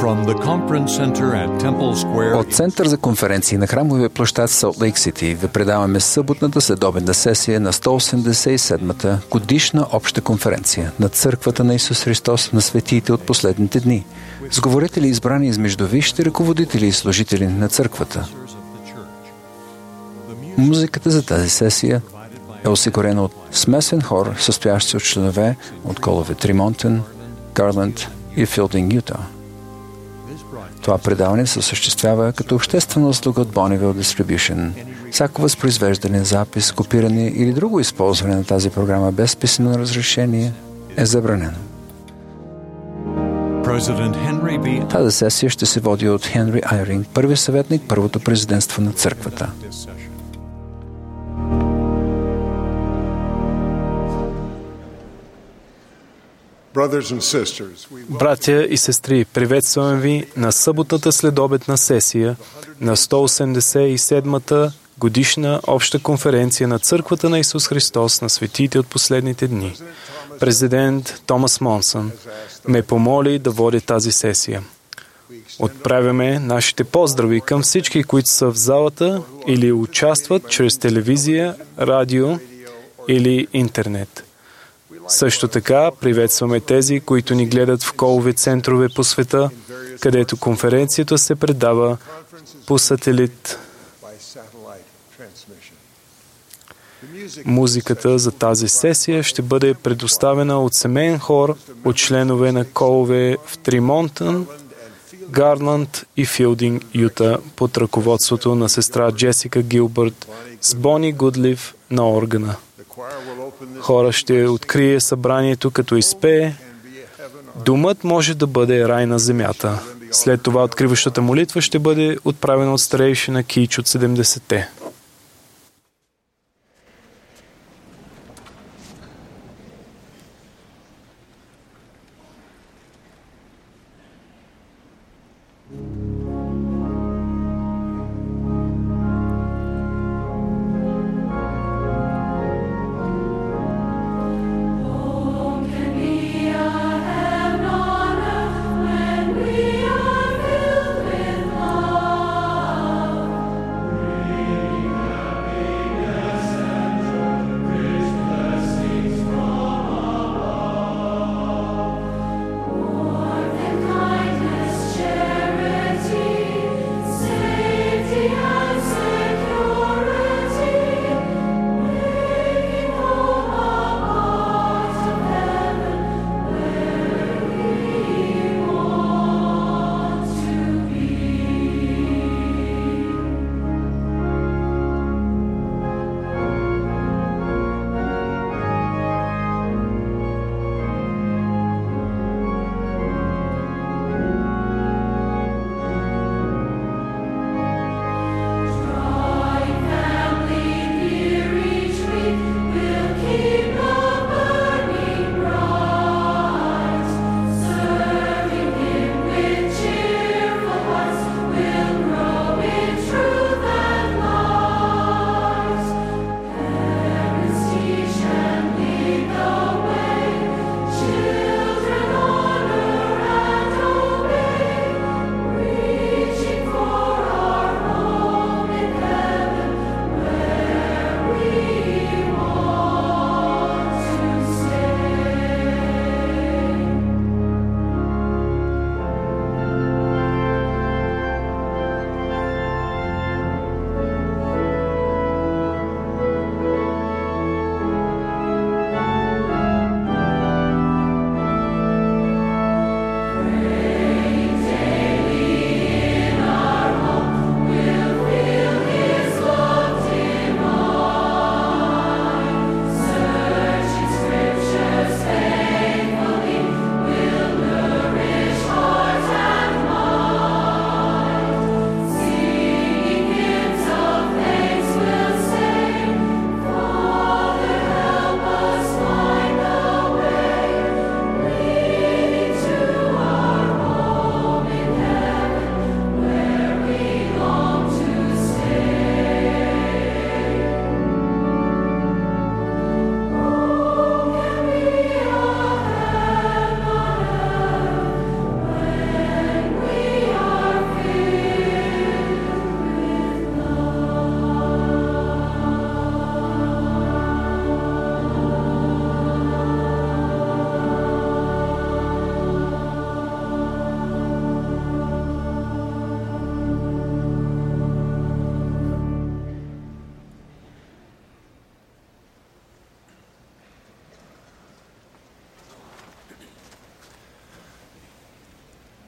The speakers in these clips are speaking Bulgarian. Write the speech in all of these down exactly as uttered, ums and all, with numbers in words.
От Център за конференции на храмовия площад Солт Лейк Сити ви предаваме съботната следобедна сесия на сто осемдесет и седмата годишна обща конференция на Църквата на Исус Христос на светиите от последните дни, с говорители избрани измежду висшите ръководители и служители на Църквата. Музиката за тази сесия е осигурена от смесен хор, състоящ се от членове от колове Тримонтън, Гарланд и Филдинг, Юта. Това предаване се осъществява като обществена услуга от Bonneville Distribution. Всяко възпроизвеждане, запис, копиране или друго използване на тази програма без писмено разрешение е забранено. Тази сесия ще се води от Хенри Айринг, първи съветник, първото президентство на Църквата. Братя и сестри, приветстваме ви на съботната следобедна сесия на сто осемдесет и седмата годишна обща конференция на Църквата на Исус Христос на светиите от последните дни. Президент Томас Монсън ме помоли да водя тази сесия. Отправяме нашите поздрави към всички, които са в залата или участват чрез телевизия, радио или интернет. Също така приветстваме тези, които ни гледат в колови центрове по света, където конференцията се предава по сателит. Музиката за тази сесия ще бъде предоставена от семейен хор от членове на колове в Тримонтън, Гарланд и Филдинг, Юта, под ръководството на сестра Джесика Гилбърт с Бони Гудлив на органа. Хора ще открие събранието, като изпее "Думът може да бъде рай на земята". След това откриващата молитва ще бъде отправена от старейшина Кич от седемдесетте. We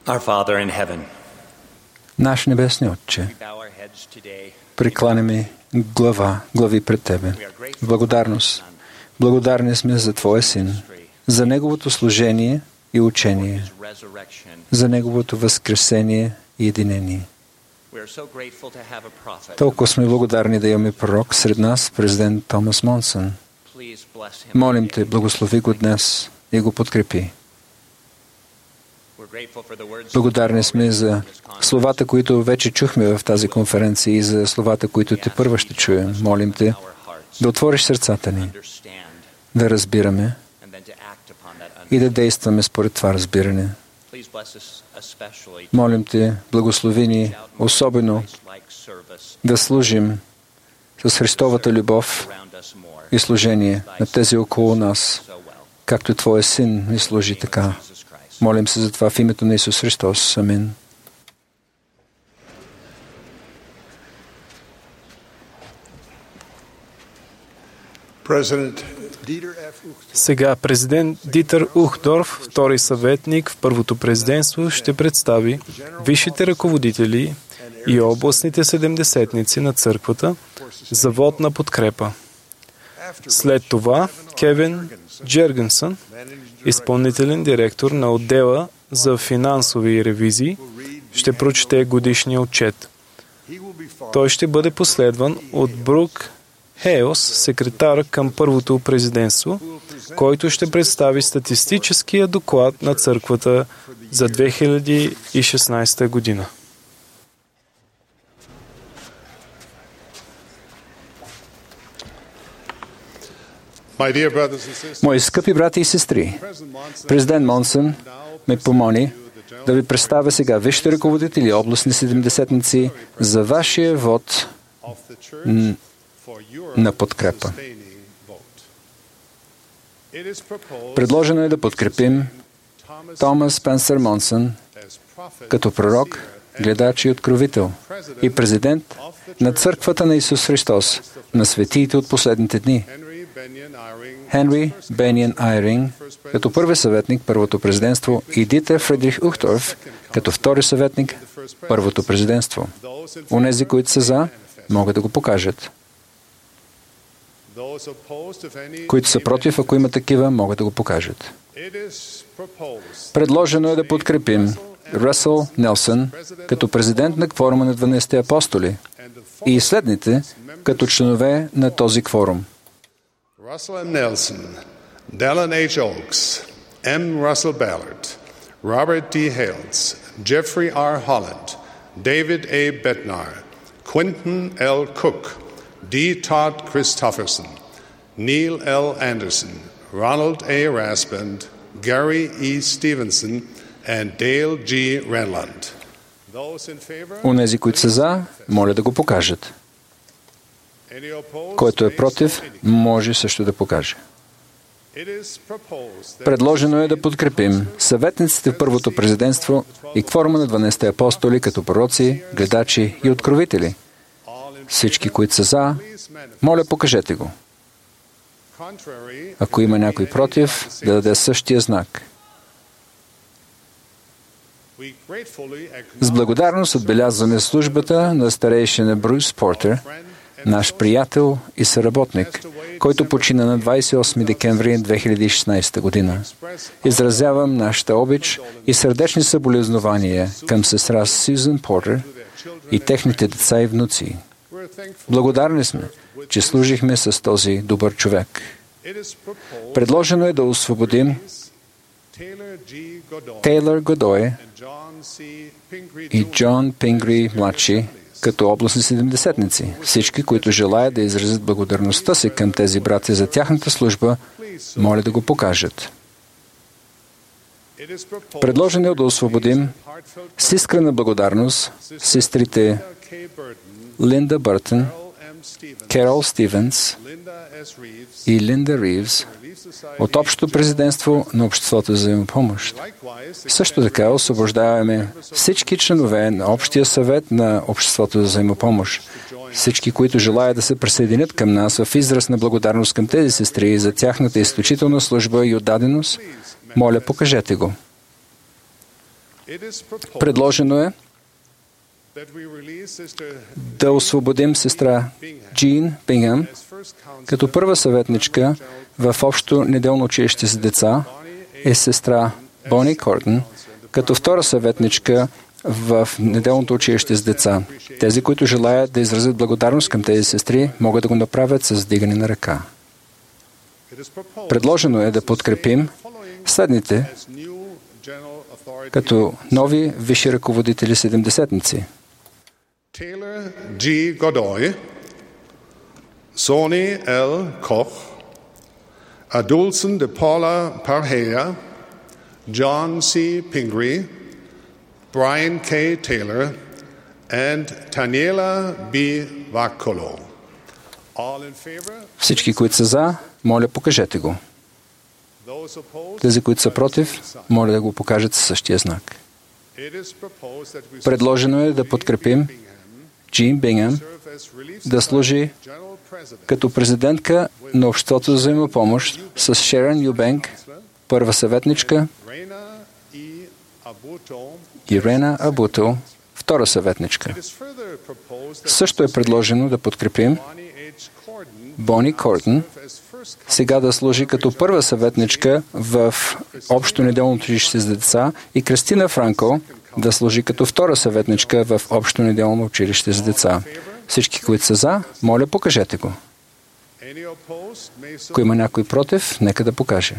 Our Father in heaven, Наш небесни Отче, we bow our heads today. прекланяме глава, глави пред Тебе. В благодарност. Благодарни сме за Твоя Син, за Неговото служение и учение, His resurrection. за Неговото възкресение и единение. We are so grateful to have a prophet. Толкова сме благодарни да имаме пророк сред нас, президент Томас Монсън. Please bless him. Молим Те, благослови го днес и го подкрепи. We're grateful for the words Благодарни сме за словата, които вече чухме в тази конференция и за словата, които Те първа ще чуем. Молим Те our hearts да отвориш сърцата ни, understand да разбираме and then to act upon that и да understanding. действаме според това разбиране. Please bless us especially Молим Те, благослови ни особено Christ-like service да служим с Христовата любов around us more и служение на тези около нас, so well. както Твоя Син ни служи така. Jesus Christ. Молим се за това в името на Исус Христос. Амин. President Dieter F. Uchtdorf. Сега президент Дитър Ухдорф, втори съветник в първото президентство, ще представи висшите ръководители и областните седемдесетници на църквата за вод на подкрепа. След това Кевин Джергенсън, изпълнителен директор на отдела за финансови ревизии, ще прочете годишния отчет. Той ще бъде последван от Брук Хейлс, секретар към първото президентство, който ще представи статистическия доклад на църквата за две хиляди и шестнадесета година. My dear brothers and sisters, Мои скъпи брати и сестри, президент Монсън ме помоли да ви представя сега висшите ръководители и областни седемдесетници за вашия вод of the church for your на подкрепа. sustaining vote. It is proposed Предложено е да подкрепим Thomas Томас Спенсър Монсън as prophet, като пророк, гледач и откровител и президент на Църквата на Исус Христос на светиите от последните дни. Henry Benyon Eyring, Хенри Бениан Айринг като първи съветник първото президентство и Дитер Фридрих Ухторф като втори съветник първото президентство. those in Онези, които са за, могат да го покажат. those opposed, if any, Които са против, ако има такива, могат да го покажат. it is proposed Предложено е да подкрепим Ръсъл Нелсън като президент на кворума на дванадесетте апостоли and the и следните като членове на този кворум. Russell M. Nelson, Dallin H. Oaks, M. Russell Ballard, Robert D. Hales, Jeffrey R. Holland, David A. Bednar, Quentin L. Cook, D. Todd Christofferson, Neil L. Anderson, Ronald A. Raspand, Gary E. Stevenson, and Dale G. Renland. Those in favor? Онези, които са за, моля да го покажат. Any opposed? Който е Raise против, your hand. може също да покаже. It is proposed that Предложено е да подкрепим съветниците в първото президентство и кворума на дванадесетте апостоли като пророци, гледачи и откровители. all in Всички, които са за, please manifest. моля покажете го. Contrary, Ако има някой против, да даде същия знак. we gratefully С благодарност отбелязваме службата на старейшина Брюс Портер, наш приятел и съработник, който почина на двадесет и осми декември две хиляди и шестнадесета година. Изразявам нашата обич и сърдечни съболезнования към сестра Сюзан Портер и техните деца и внуци. we're thankful. Благодарни сме, че служихме с този добър човек. It is proposed Предложено е да освободим Taylor G. Godot Тейлър Годой and John C. Pingree и Junior Джон Пингри младши като областни седемдесетници. Всички, които желаят да изразят благодарността си към тези братя за тяхната служба, моля да го покажат. It is proposed Предложено е да освободим heartfelt с искрена благодарност сестрите K. Burton, Линда Бъртън, Carol M. Stevens, Керол Стивенс Linda S. Reeves, и Линда Ривз Relief Society. от Общото президентство на Обществото за взаимопомощ. Likewise, Също така освобождаваме всички членове на Общия съвет на Обществото за взаимопомощ. Всички, които желаят да се присъединят към нас в израз на благодарност към тези сестри за тяхната изключителна служба и отдаденост, моля, покажете го. Предложено е да освободим сестра Джин Бингъм като първа съветничка в общо неделно училище за деца и сестра Бони Кордън като втора съветничка в неделното училище за деца. Тези, които желаят да изразят благодарност към тези сестри, могат да го направят с вдигане на ръка. Предложено е да подкрепим следните като нови висши ръководители седемдесетници. Taylor G. Godoy, Sonny L. Koch, Adolson de Paula Parhea, John C. Pingree, Brian K. Taylor, and Taniela B. Vaccolo. All in favor? Всички, които са за, моля, покажете го. Тези, които са против, моля да го покажат със същия знак. Предложено е да подкрепим Джин Бингъм да служи като президентка на Обществото за взаимопомощ с Шерон Юбенк, първа съветничка, и Рена Абуто, втора съветничка. Също е предложено да подкрепим Бони Кордън сега да служи като първа съветничка в Общо неделно училище за деца и Кристина Франко да служи като втора съветничка в Общо неделно училище за деца. Всички, които са за, моля, покажете го. Ако има някой против, нека да покаже.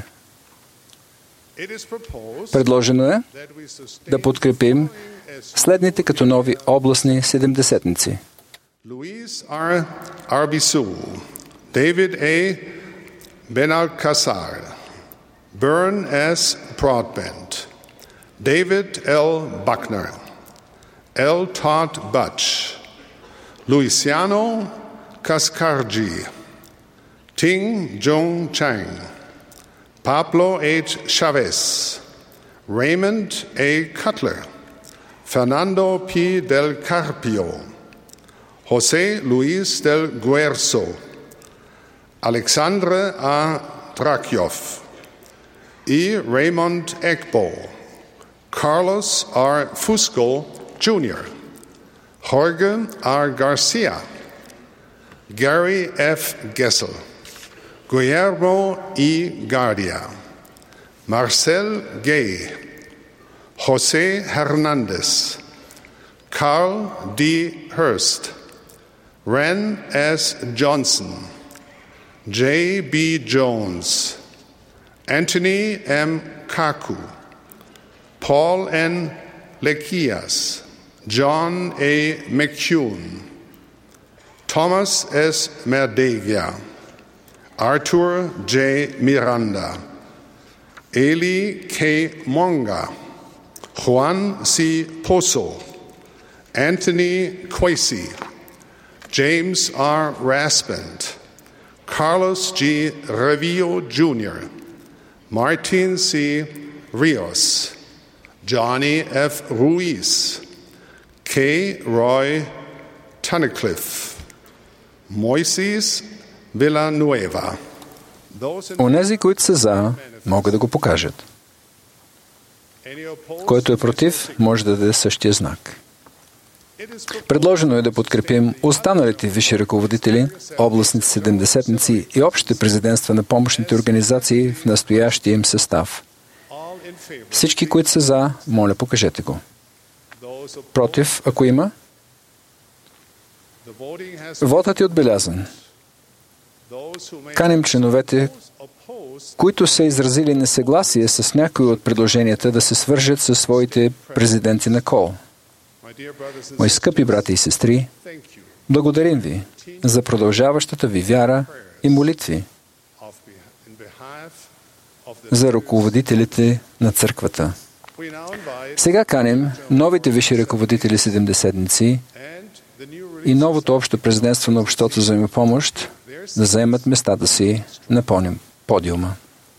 Предложено е да подкрепим следните като нови областни седемдесетници. Luis R. Arbizu, David A. Benalcazar, Bern S. Broadbent, David L. Buckner, L. Todd Butch, Luciano Cascargi, Ting Jung Chang, Pablo H. Chavez, Raymond A. Cutler, Fernando P. Del Carpio, José Luis del Guerzo, Alexandre A. Drakyov, E. Raymond Egbo, Carlos R. Fusco, Junior, Jorge R. Garcia, Gary F. Gessel, Guillermo E. Guardia, Marcel Gay, José Hernandez, Carl D. Hurst, Ren S. Johnson, J. B. Jones, Anthony M. Kaku, Paul N. Lekias, John A. McCune, Thomas S. Merdegia, Arthur J. Miranda, Eli K. Monga, Juan C. Pozo, Anthony Quasi, James R. Raspent, Carlos G. Revillo Junior, Martin C. Rios, Johnny F. Ruiz, K. Roy Tunnicliffe, Moises Villanueva. Онези, които са за, могат да го покажат. Който е против, може да даде същия знак. Предложено е да подкрепим останалите висши ръководители, областните седемдесетници и общите президентства на помощните организации в настоящия им състав. Всички, които са за, моля, покажете го. Против, ако има? Вотът е отбелязан. Каним членовете, които са изразили несъгласие с някои от предложенията, да се свържат със своите президенти на Кол. Мои скъпи брати и сестри, благодарим ви за продължаващата ви вяра и молитви за ръководителите на църквата. Сега каним новите висши ръководители седемдесетници и новото общо президентство на Обществото за взаимопомощ да заемат местата си на подиума.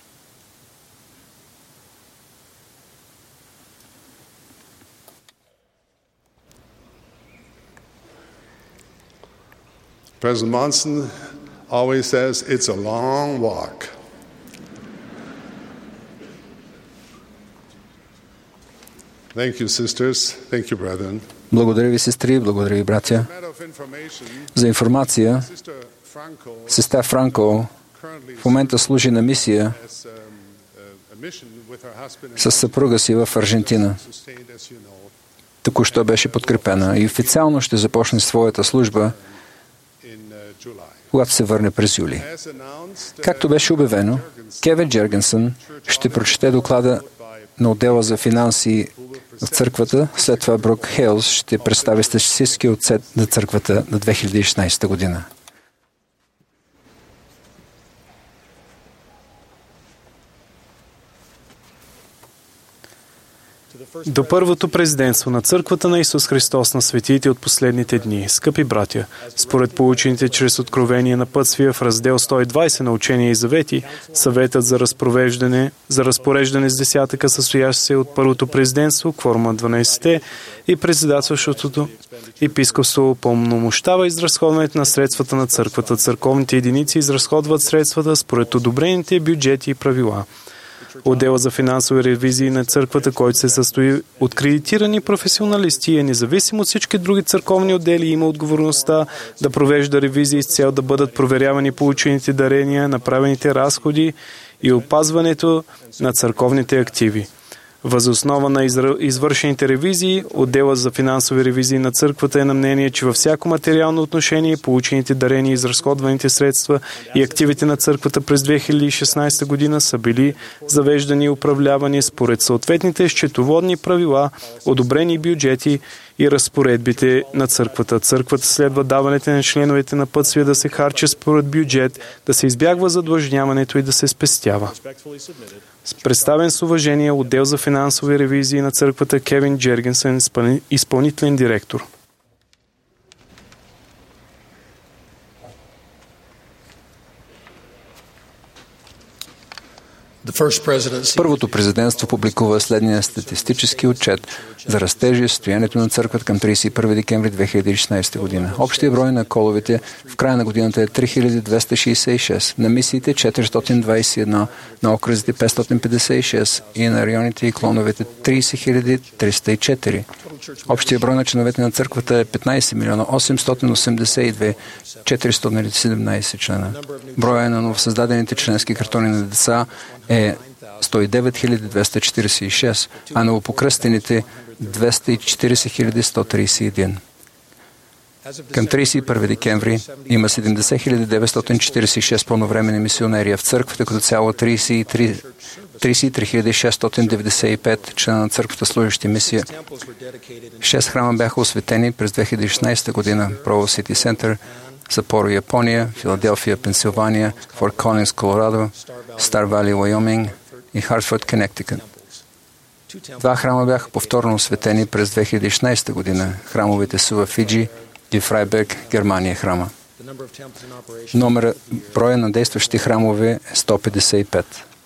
President Monson always says it's a long walk. Thank you, sisters. Thank you, brethren. Благодаря ви, сестри, благодаря ви, братя. За информация, сестра Франко в момента служи на мисия с съпруга си в Аржентина. Току-що беше подкрепена и официално ще започне своята служба, когато се върне през юли. Както беше обявено, Кевин Джергенсън ще прочете доклада на отдела за финанси в църквата, след това Брук Хейлс ще представи статистически отчет на църквата на две хиляди и шестнадесета година. До първото президентство на Църквата на Исус Христос на светиите от последните дни, скъпи братя, според получените чрез откровение на пътствия в раздел сто и двадесет на Учения и завети, съветът за разпореждане, за разпореждане с десятъка, състоящ се от първото президентство, кворума дванадесет и председателството епископство пълномощава изразходването на средствата на църквата. Църковните единици изразходват средствата според одобрените бюджети и правила. Отдела за финансови ревизии на църквата, който се състои от кредитирани професионалисти, е независим от всички други църковни отдели и има отговорността да провежда ревизии с цел да бъдат проверявани получените дарения, направените разходи и опазването на църковните активи. Въз основа на извършените ревизии, отдела за финансови ревизии на църквата е на мнение, че във всяко материално отношение получените дарения, изразходваните средства и активите на църквата през две хиляди и шестнадесета година са били завеждани и управлявани според съответните счетоводни правила, одобрени бюджети и разпоредбите на църквата. Църквата следва даването на членовете на пътствия да се харчи според бюджет, да се избягва задлъжняването и да се спестява. Представен с уважение отдел за финансови ревизии на църквата Кевин Джергенсън, изпълнителен директор. Първото президентство публикува следния статистически отчет за растежи и състоянието на църквата към тридесет и първи декември две хиляди и шестнадесета година. Общия брой на коловете в края на годината е три хиляди двеста шестдесет и шест, на мисиите четиристотин двадесет и едно, на окръзите петстотин петдесет и шест и на районите и клоновете тридесет хиляди триста и четири. Общия брой на членовете на църквата е петнадесет милиона осемстотин осемдесет и две хиляди четиристотин и седемнадесет члена. Броя на новосъздадените членски картони на деца е сто и девет хиляди двеста четиридесет и шест, а новопокръстените двеста и четиридесет хиляди сто тридесет и един. Към тридесет и първи декември има седемдесет хиляди деветстотин четиридесет и шест пълновременни мисионери, а в църквата като цяло тридесет и три хиляди шестстотин деветдесет и пет члена на църквата служащи мисия. Шест храма бяха осветени през две хиляди и шестнадесета година. Provo City Center, Сапоро, Япония, Филаделфия, Пенсилвания, Форт Колинс, Колорадо, Стар Вали, Уайоминг и Хартфорд, Коннектикът. Два храма бяха повторно осветени през две хиляди и шестнадесета година. Храмовете са в Фиджи и Фрайберг, Германия храма. Номера, броя на действащи храмове е сто петдесет и пет.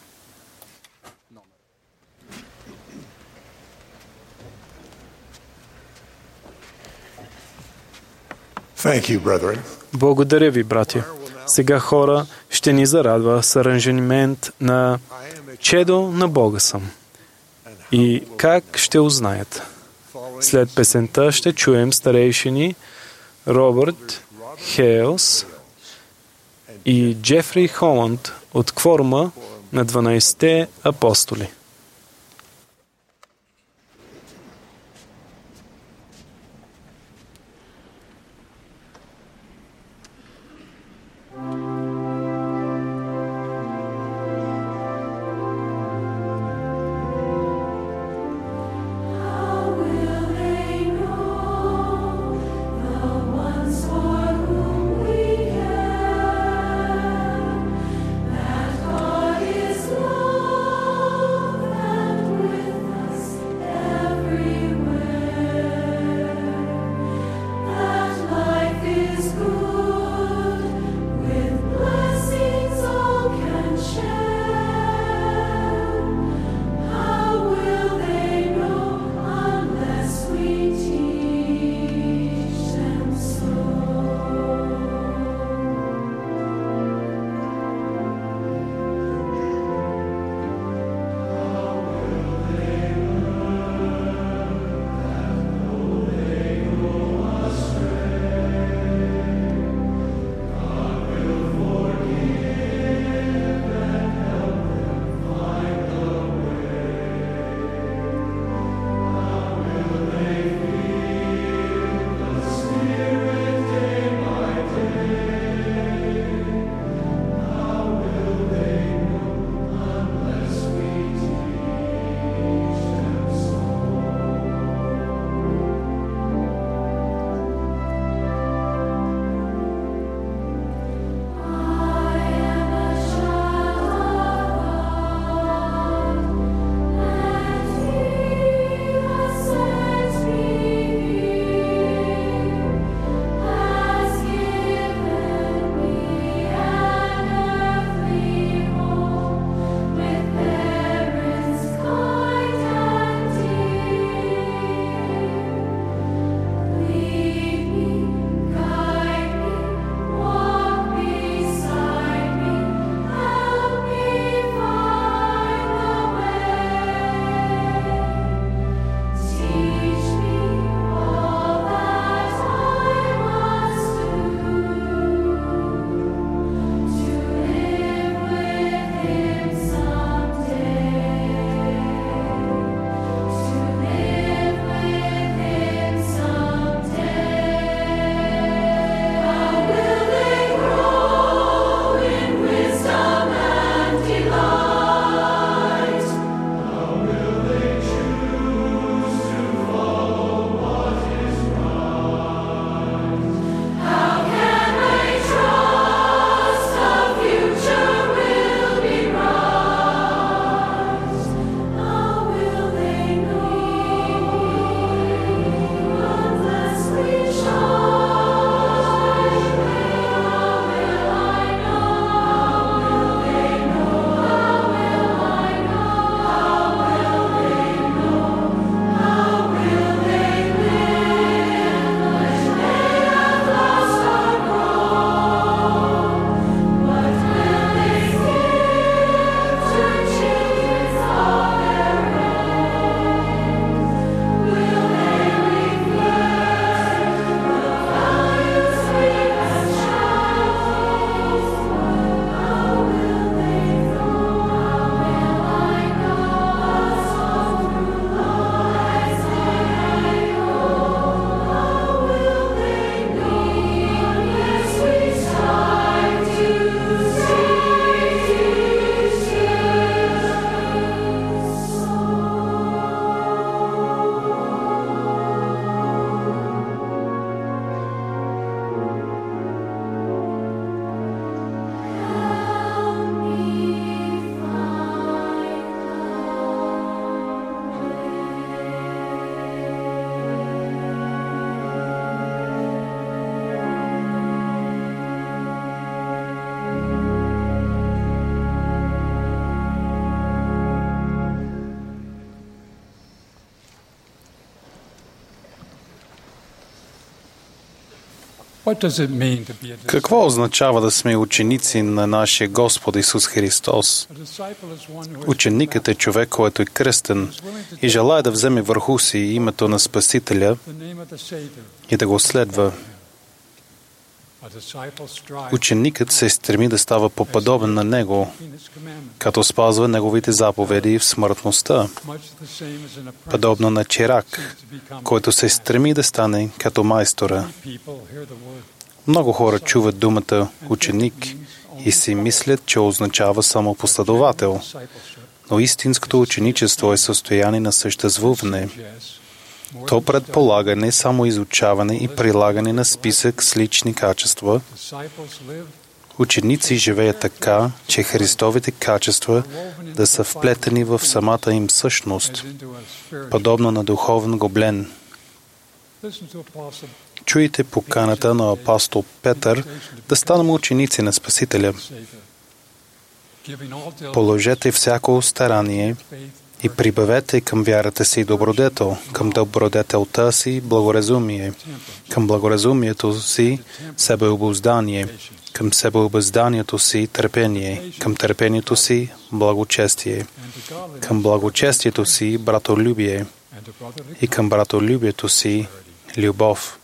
Благодаря ви, братя. Сега хора ще ни зарадва с аранжимент на Чедо на Бога съм. И как ще узнаят? След песента ще чуем старейшини Робърт Хейлс и Джефри Холанд от кворума на дванадесетте апостоли. God is love. Какво означава да сме ученици на нашия Господ Исус Христос? Ученикът е човек, който е кръстен и желая да вземе върху си името на Спасителя и да го следва. Ученикът се стреми да става по-подобен на Него, като спазва Неговите заповеди в смъртността, подобно на чирак, който се стреми да стане като майстора. Много хора чуват думата ученик и си мислят, че означава само последовател, но истинското ученичество е състояние на съществуване. То предполага не само изучаване и прилагане на списък с лични качества. Ученици живеят така, че Христовите качества да са вплетени в самата им същност, подобно на духовен гоблен. Чуйте поканата на апостол Петър да станем ученици на Спасителя. Положете всяко старание и прибавете към вярата си добродетел, към добродетелта си благоразумие, към благоразумието си себеобуздание, към себеобузданието си търпение, към търпението си благочестие, към благочестието си братолюбие и към братолюбието си любов.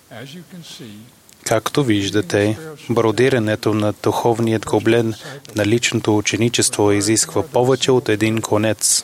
Както виждате, бродирането на духовният гоблен на личното ученичество изисква повече от един конец.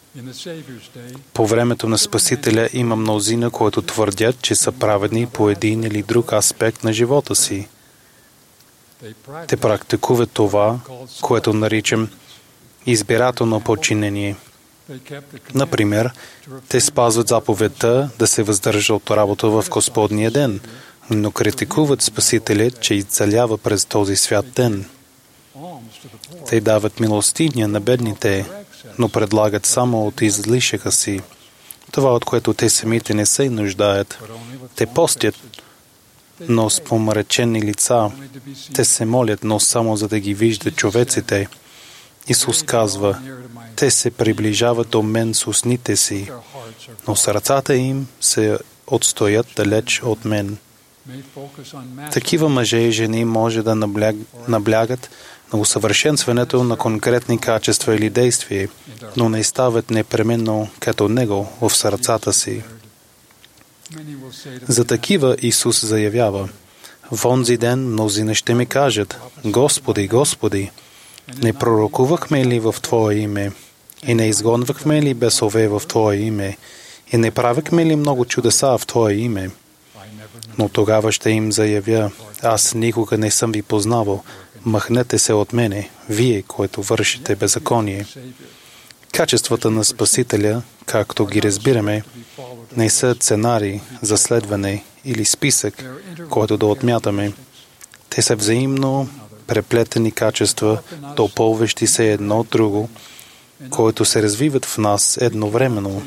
По времето на Спасителя има мнозина, които твърдят, че са праведни по един или друг аспект на живота си. Те практикуват това, което наричам избирателно подчинение. Например, те спазват заповедта да се въздържа от работа в Господния ден, но критикуват Спасителя, че изцелява през този свят ден. Те дават милостиня на бедните, но предлагат само от излишъка си. Това, от което те самите не се нуждаят. Те постят, но с помрачени лица. Те се молят, но само за да ги виждат човеците. Исус казва, те се приближават до мен с устните си, но сърцата им се отстоят далеч от мен. Такива мъже и жени може да набляг... наблягат на усъвършенстването на конкретни качества или действия, но не стават непременно като Него в сърцата си. За такива Исус заявява, в онзи ден мнозина ще ми кажат, Господи, Господи, не пророкувахме ли в Твое име? И не изгонвахме ли бесове в Твое име? И не правихме ли много чудеса в Твое име? Но тогава ще им заявя, аз никога не съм ви познавал, махнете се от мене, вие, които вършите беззаконие. Качествата на Спасителя, както ги разбираме, не са сценарий за следване или списък, който да отмятаме. Те са взаимно преплетени качества, допълващи се едно от друго, които се развиват в нас едновременно.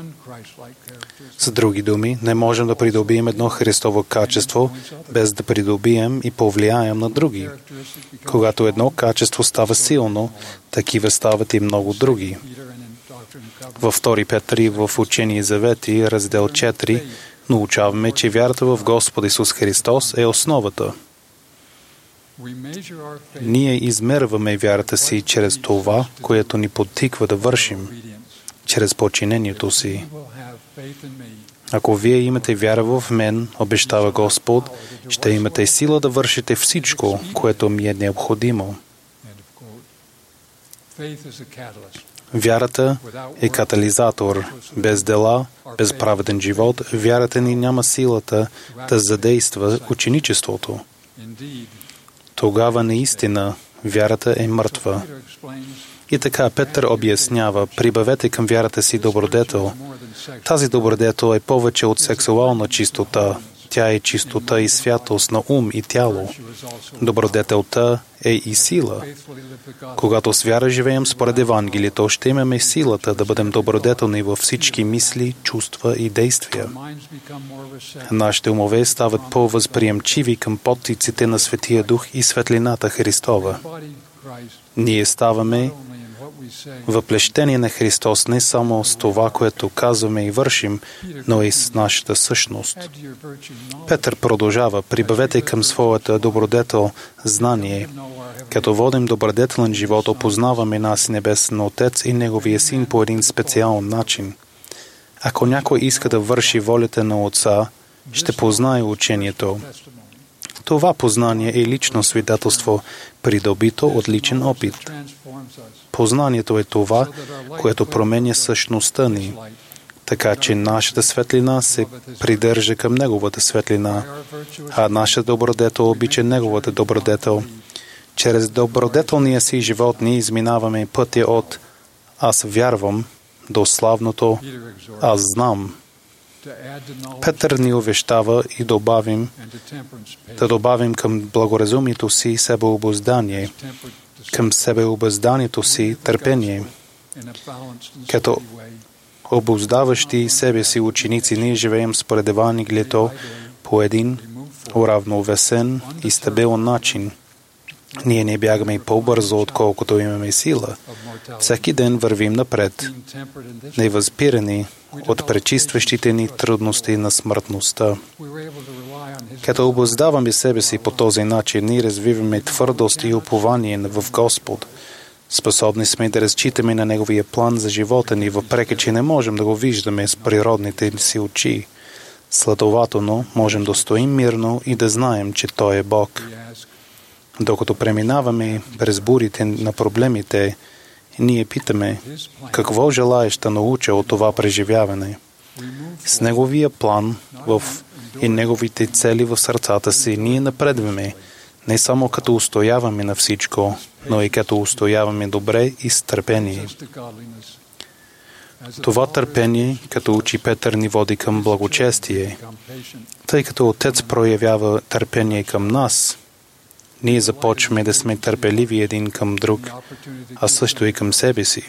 С други думи, не можем да придобием едно Христово качество, без да придобием и повлияем на други. Когато едно качество става силно, такива стават и много други. Във втори Петър в Учение Завети, раздел четири, научаваме, че вярата в Господа Исус Христос е основата. Ние измерваме вярата си чрез това, което ни подтиква да вършим, чрез подчинението си. Ако вие имате вяра в мен, обещава Господ, ще имате сила да вършите всичко, което ми е необходимо. Вярата е катализатор. Без дела, без праведен живот, вярата ни няма силата да задейства ученичеството. Тогава наистина вярата е мъртва. И така Петър обяснява, прибавете към вярата си добродетел. Тази добродетел е повече от сексуална чистота. Тя е чистота и святост на ум и тяло. Добродетелта е и сила. Когато с вяра живеем според Евангелието, ще имаме силата да бъдем добродетелни във всички мисли, чувства и действия. Нашите умове стават по-възприемчиви към подтиците на Светия Дух и светлината Христова. Ние ставаме въплещение на Христос не само с това, което казваме и вършим, но и с нашата същност. Петър продължава: прибавете към своята добродетел знание. Като водим добродетелен живот, опознаваме нас Небесен Отец и Неговия Син по един специален начин. Ако някой иска да върши волята на Отца, ще познае учението. Това познание е лично свидетелство, придобито от личен опит. Познанието е това, което променя същността ни, така че нашата светлина се придържа към Неговата светлина, а нашата добродетел обича Неговата добродетел. Чрез добродетелния си живот ние изминаваме пътя от «Аз вярвам» до славното «Аз знам». Петър ни увещава и добавим, да добавим към благоразумието си себеобуздание, към себеобузданието си търпение. Като обуздаващи себе си ученици, ние живеем според Евангелието по един уравновесен и стабилен начин. Ние не бягаме и по-бързо, отколкото имаме сила. Всеки ден вървим напред, невъзпирани от пречистващите ни трудности на смъртността. Като обуздаваме себе си по този начин, ние развиваме твърдост и упование в Господ. Способни сме да разчитаме на Неговия план за живота ни, въпреки че не можем да го виждаме с природните си очи. Следователно, можем да стоим мирно и да знаем, че Той е Бог. Докато преминаваме през бурите на проблемите, ние питаме, какво желаеш да науча от това преживяване? С Неговия план в и Неговите цели в сърцата си ние напредваме, не само като устояваме на всичко, но и като устояваме добре и с търпение. Това търпение, като учи Петър, ни води към благочестие. Тъй като Отец проявява търпение към нас, ние започваме да сме търпеливи един към друг, а също и към себе си.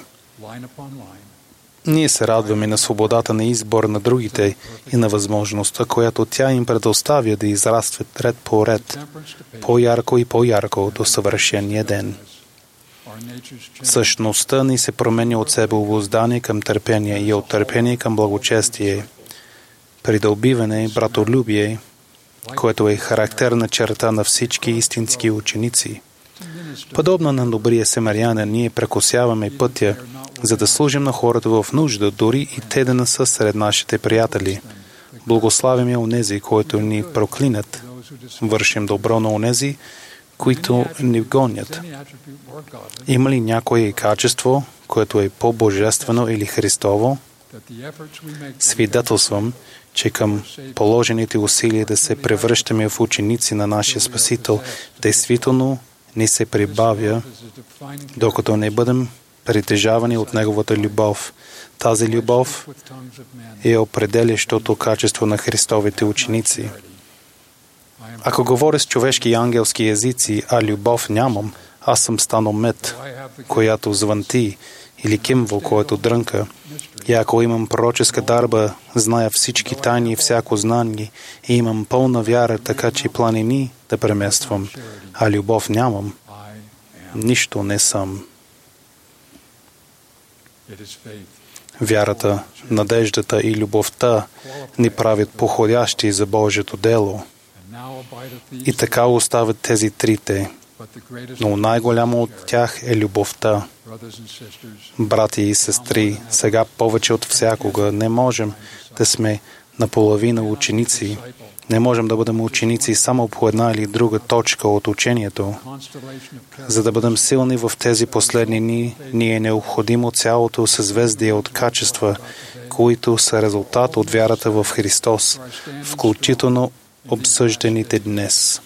Ние се радваме на свободата на избор на другите и на възможността, която тя им предоставя да израстват ред по ред, по-ярко и по-ярко до съвършения ден. Същността ни се променя от себеобуздание към търпение и от търпение към благочестие, придобиване, братолюбие, което е характерна черта на всички истински ученици. Подобно на добрия самарянин, ние прекосяваме пътя, за да служим на хората в нужда, дори и те да не са сред нашите приятели. Благославяме онези, които ни проклинат. Вършим добро на онези, които ни гонят. Има ли някое качество, което е по-божествено или Христово? Свидетелствам, че към положените усилия да се превръщаме в ученици на нашия Спасител, действително ни се прибавя, докато не бъдем притежавани от Неговата любов. Тази любов е определящото качество на Христовите ученици. Ако говоря с човешки и ангелски езици, а любов нямам, аз съм станал мед, която звънти, или кимвол, който дрънка. И ако имам пророческа дарба, зная всички тайни и всяко знание, и имам пълна вяра, така че планини да премествам, а любов нямам, нищо не съм. Вярата, надеждата и любовта ни правят походящи за Божието дело. И така остават тези трите, но най-голямо от тях е любовта. Брати и сестри, сега повече от всякога не можем да сме наполовина ученици. Не можем да бъдем ученици само по една или друга точка от учението. За да бъдем силни в тези последни дни, ни е необходимо цялото съзвездие от качества, които са резултат от вярата в Христос, включително обсъжданите днес.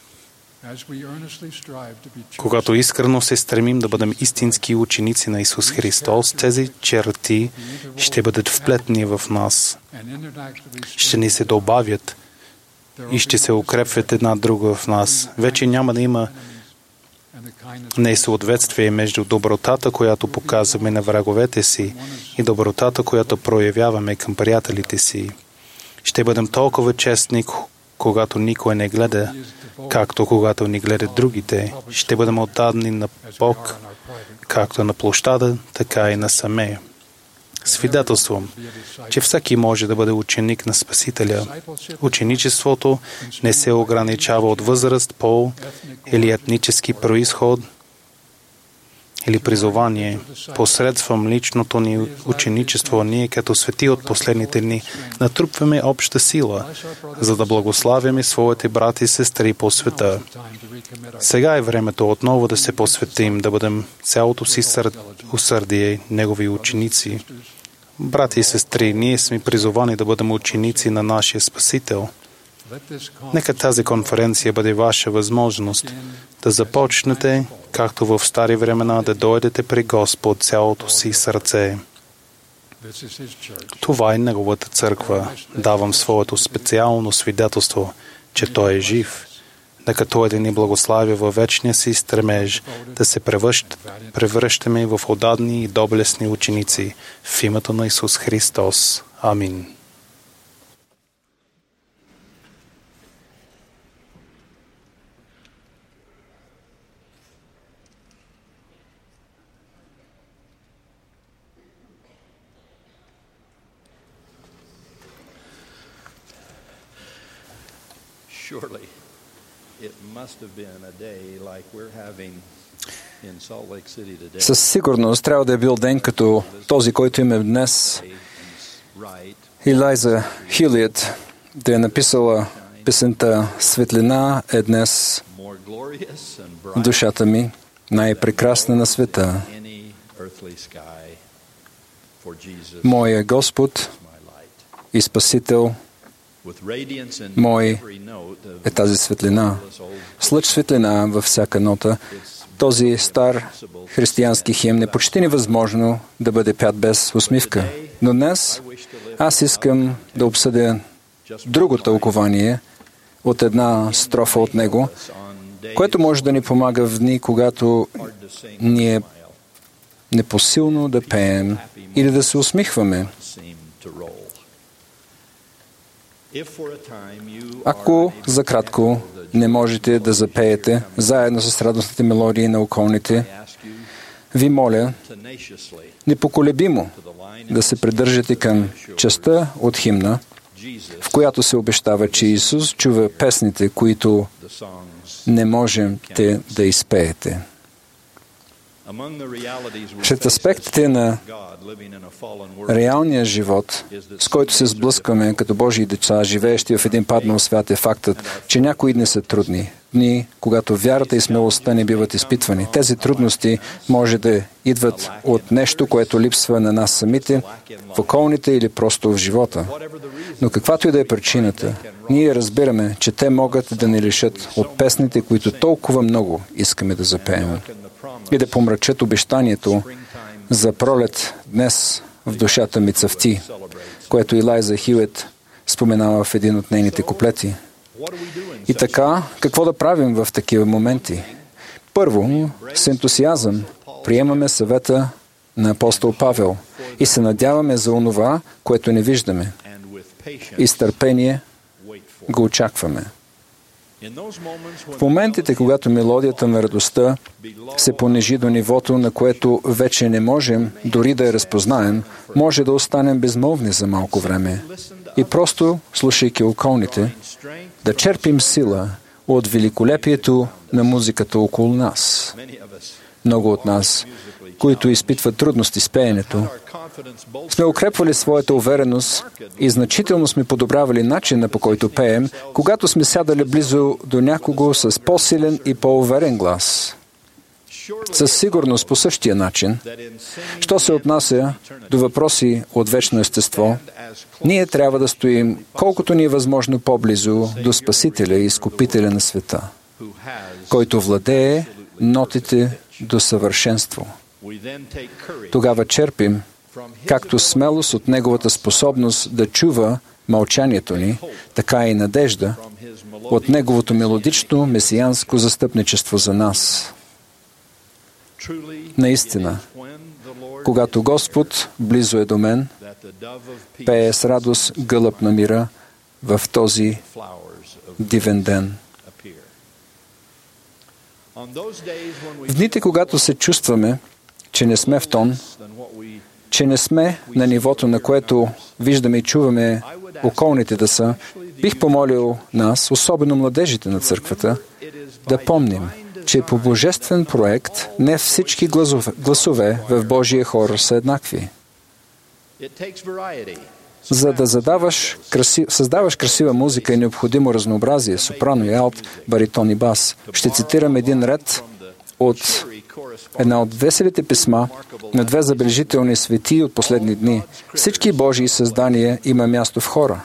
Когато искрено се стремим да бъдем истински ученици на Исус Христос, тези черти ще бъдат вплетени в нас. Ще ни се добавят и ще се укрепват една друга в нас. Вече няма да има несъответствие между добротата, която показваме на враговете си, и добротата, която проявяваме към приятелите си. Ще бъдем толкова честни, когато никой не гледа, както когато ни гледат другите. Ще бъдем отдадени на Бог както на площада, така и насаме. Свидетелствам, че всеки може да бъде ученик на Спасителя. Ученичеството не се ограничава от възраст, пол или етнически произход или призование. Посредством личното ни ученичество, ние като свети от последните дни натрупваме обща сила, за да благославяме своите брати и сестри по света. Сега е времето отново да се посветим, да бъдем цялото си усърдие негови ученици. Брати и сестри, ние сме призовани да бъдем ученици на нашия Спасител. Нека тази конференция бъде ваша възможност да започнете, както в стари времена, да дойдете при Господ цялото си сърце. Това е Неговата църква. Давам своето специално свидетелство, че Той е жив. Нека Той да ни благослави във вечния си стремеж да се превръщаме в отдадени и доблестни ученици в името на Исус Христос. Амин. Surely it must have been a day like we're having in Salt Lake City today. Със сигурност трябва да е бил ден като този, който имаме днес. Елайза Хилият да е написала песента "Светлина е днес душата ми, най-прекрасна на света. Моя Господ и Спасител мой е тази светлина. Слъч светлина във всяка нота. Този стар християнски химн е почти невъзможно да бъде пят без усмивка. Но днес аз искам да обсъдя друго тълкование от една строфа от него, което може да ни помага в дни, когато ни е непосилно да пеем или да се усмихваме. Ако за кратко не можете да запеете заедно с радостните мелодии на околните, ви моля непоколебимо да се придържате към частта от химна, в която се обещава, че Исус чува песните, които не можете да изпеете. Сред аспектите на реалния живот, с който се сблъскваме като Божии деца, живеещи в един паднал свят, е фактът, че някои дни са трудни. Дни, когато вярата и смелостта не биват изпитвани. Тези трудности може да идват от нещо, което липсва на нас самите, в околните или просто в живота. Но каквато и да е причината, ние разбираме, че те могат да ни лишат от песните, които толкова много искаме да запеем, и да помрачат обещанието за пролет днес в душата ми цъфти, което Елайза Хилият споменава в един от нейните куплети. И така, какво да правим в такива моменти? Първо, с ентусиазъм приемаме съвета на апостол Павел и се надяваме за онова, което не виждаме. И с търпение го очакваме. В моментите, когато мелодията на радостта се понижи до нивото, на което вече не можем дори да я разпознаем, може да останем безмълвни за малко време и просто, слушайки околните, да черпим сила от великолепието на музиката около нас. Много от нас, които изпитват трудности с пеенето, сме укрепвали своята увереност и значително сме подобрявали начина, по който пеем, когато сме сядали близо до някого с по-силен и по-уверен глас. Със сигурност по същия начин, що се отнася до въпроси от вечно естество, ние трябва да стоим колкото ни е възможно по-близо до Спасителя и Изкупителя на света, който владее нотите до съвършенство. Тогава черпим както смелост от Неговата способност да чува мълчанието ни, така и надежда от Неговото мелодично месианско застъпничество за нас. Наистина, когато Господ близо е до мен, пее с радост гълъб на мира в този дивен ден. В дните, когато се чувстваме, че не сме в тон, че не сме на нивото, на което виждаме и чуваме околните да са, бих помолил нас, особено младежите на църквата, да помним, че по божествен проект не всички гласове, гласове в Божия хор са еднакви. За да задаваш, краси... създаваш красива музика е необходимо разнообразие, сопрано и алт, баритон и бас. Ще цитирам един ред от една от веселите писма на две забележителни светии от последни дни. Всички Божии създания има място в хора.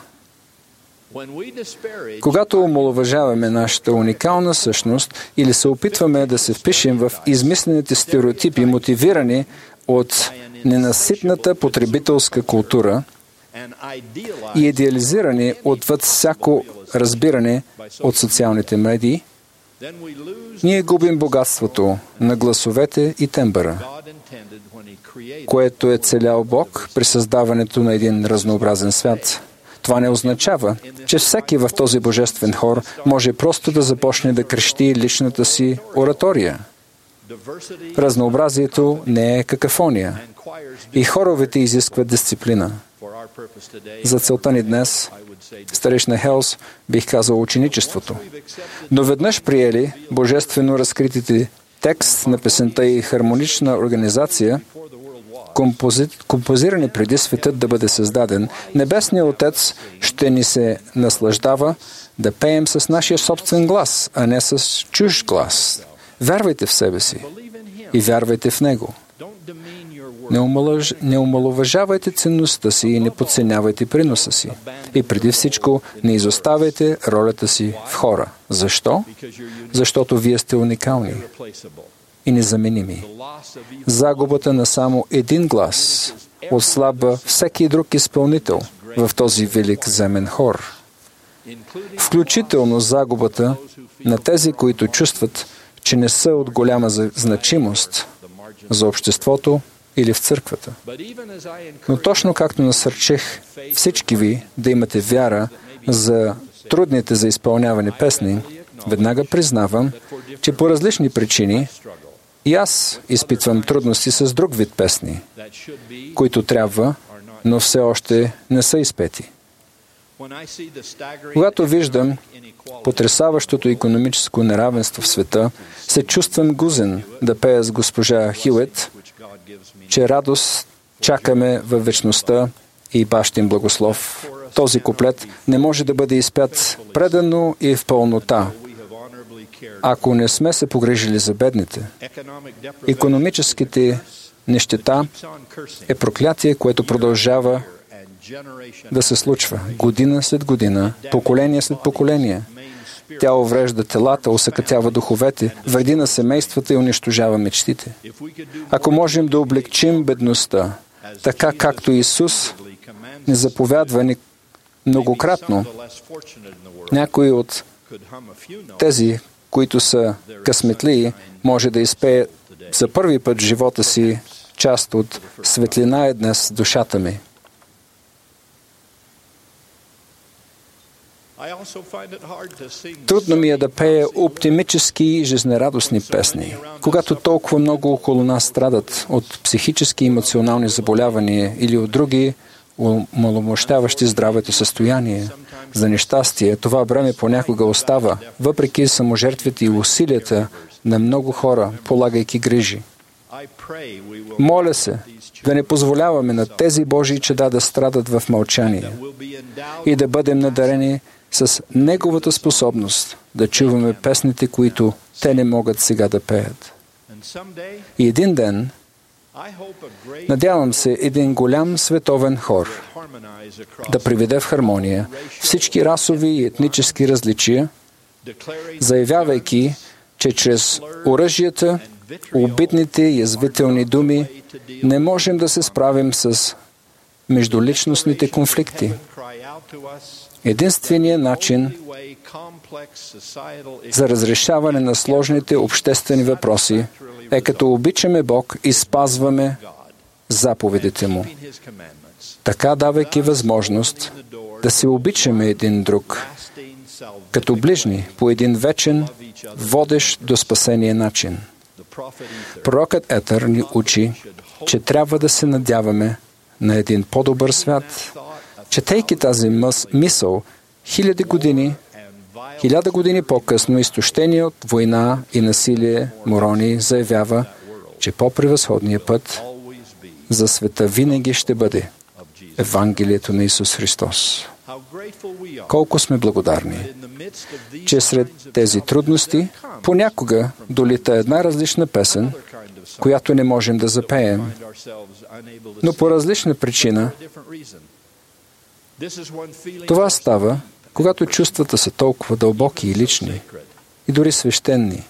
Когато омаловажаваме нашата уникална същност или се опитваме да се впишем в измислените стереотипи, мотивирани от ненаситната потребителска култура и идеализирани отвъд всяко разбиране от социалните медии, ние губим богатството на гласовете и тембъра, което е целял Бог при създаването на един разнообразен свят. Това не означава, че всеки в този божествен хор може просто да започне да крещи личната си оратория. Разнообразието не е какафония и хоровете изискват дисциплина. За целта ни днес, старейшина Хелс, бих казал ученичеството. Но веднъж приели божествено разкритите текст на песента и хармонична организация, компози... композирани преди светът да бъде създаден, Небесният Отец ще ни се наслаждава да пеем с нашия собствен глас, а не с чужд глас. Вярвайте в себе си и вярвайте в Него. Не, омалъж... не омаловажавайте ценността си и не подценявайте приноса си. И преди всичко не изоставяйте ролята си в хора. Защо? Защото вие сте уникални и незаменими. Загубата на само един глас отслабва всеки друг изпълнител в този велик земен хор. Включително загубата на тези, които чувстват, че не са от голяма значимост за обществото или в църквата. Но точно както насърчих всички ви да имате вяра за трудните за изпълняване песни, веднага признавам, че по различни причини и аз изпитвам трудности с друг вид песни, които трябва, но все още не са изпети. Когато виждам потресаващото икономическо неравенство в света, се чувствам гузен да пея с госпожа Хюет, че радост чакаме във вечността и бащин благослов. Този куплет не може да бъде изпят предано и в пълнота, ако не сме се погрижили за бедните. Икономическите нищета е проклятие, което продължава да се случва година след година, поколение след поколение. Тя уврежда телата, усъкътява духовете, вреди на семействата и унищожава мечтите. Ако можем да облегчим бедността, така както Исус ни заповядва ни многократно, някои от тези, които са късметлии, може да изпее за първи път в живота си част от светлина е днес душата ми. Трудно ми е да пея оптимически и жизнерадостни песни, когато толкова много около нас страдат от психически и емоционални заболявания или от други маломощаващи здравето състояние. За нещастие, това бреме понякога остава, въпреки саможертвите и усилията на много хора, полагайки грижи. Моля се да не позволяваме на тези Божии чеда да страдат в мълчание и да бъдем надарени с Неговата способност да чуваме песните, които те не могат сега да пеят. И един ден, надявам се, един голям световен хор да приведе в хармония всички расови и етнически различия, заявявайки, че чрез оръжията, обидните и язвителни думи не можем да се справим с междуличностните конфликти. Единственият начин за разрешаване на сложните обществени въпроси е като обичаме Бог и спазваме заповедите Му. Така давайки възможност да се обичаме един друг като ближни по един вечен, водещ до спасение начин. Пророкът Етер ни учи, че трябва да се надяваме на един по-добър свят. Четейки тази мисъл, хиляди години, хиляда години по-късно, изтощение от война и насилие, Морони заявява, че по-превъзходният път за света винаги ще бъде Евангелието на Исус Христос. Колко сме благодарни, че сред тези трудности понякога долита една различна песен, която не можем да запеем, но по различна причина. Това става, когато чувствата са толкова дълбоки и лични, и дори свещени,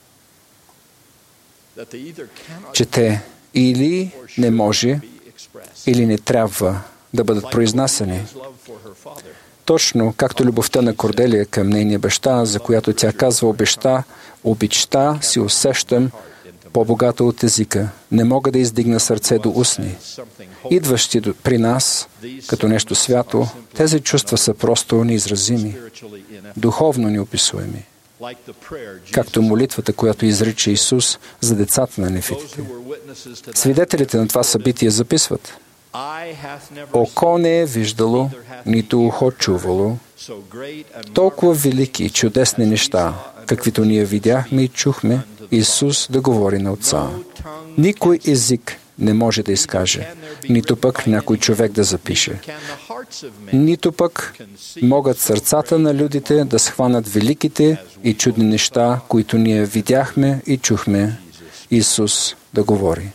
че те или не може, или не трябва да бъдат произнасяни. Точно както любовта на Корделия към нейния баща, за която тя казва обеща, обичта си усещам по-богата от езика. Не мога да издигна сърце до устни. Идващи при нас, като нещо свято, тези чувства са просто неизразими, духовно неописуеми. Както молитвата, която изрича Исус за децата на нефитите. Свидетелите на това събитие записват: око не е виждало, нито ухо чувало толкова велики и чудесни неща, каквито ние видяхме и чухме Исус да говори на Отца. Никой език не може да изкаже, нито пък някой човек да запише. Нито пък могат сърцата на людите да схванат великите и чудни неща, които ние видяхме и чухме Исус да говори.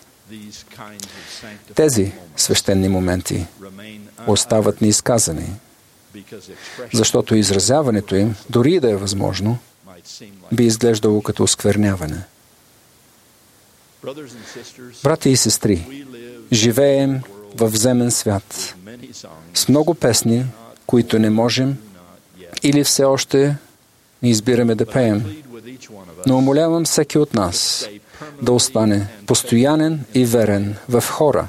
Тези свещени моменти остават неизказани, защото изразяването им, дори и да е възможно, би изглеждало като оскверняване. Брати и сестри, живеем в земен свят с много песни, които не можем или все още не избираме да пеем. Но умолявам всеки от нас да остане постоянен и верен в хора,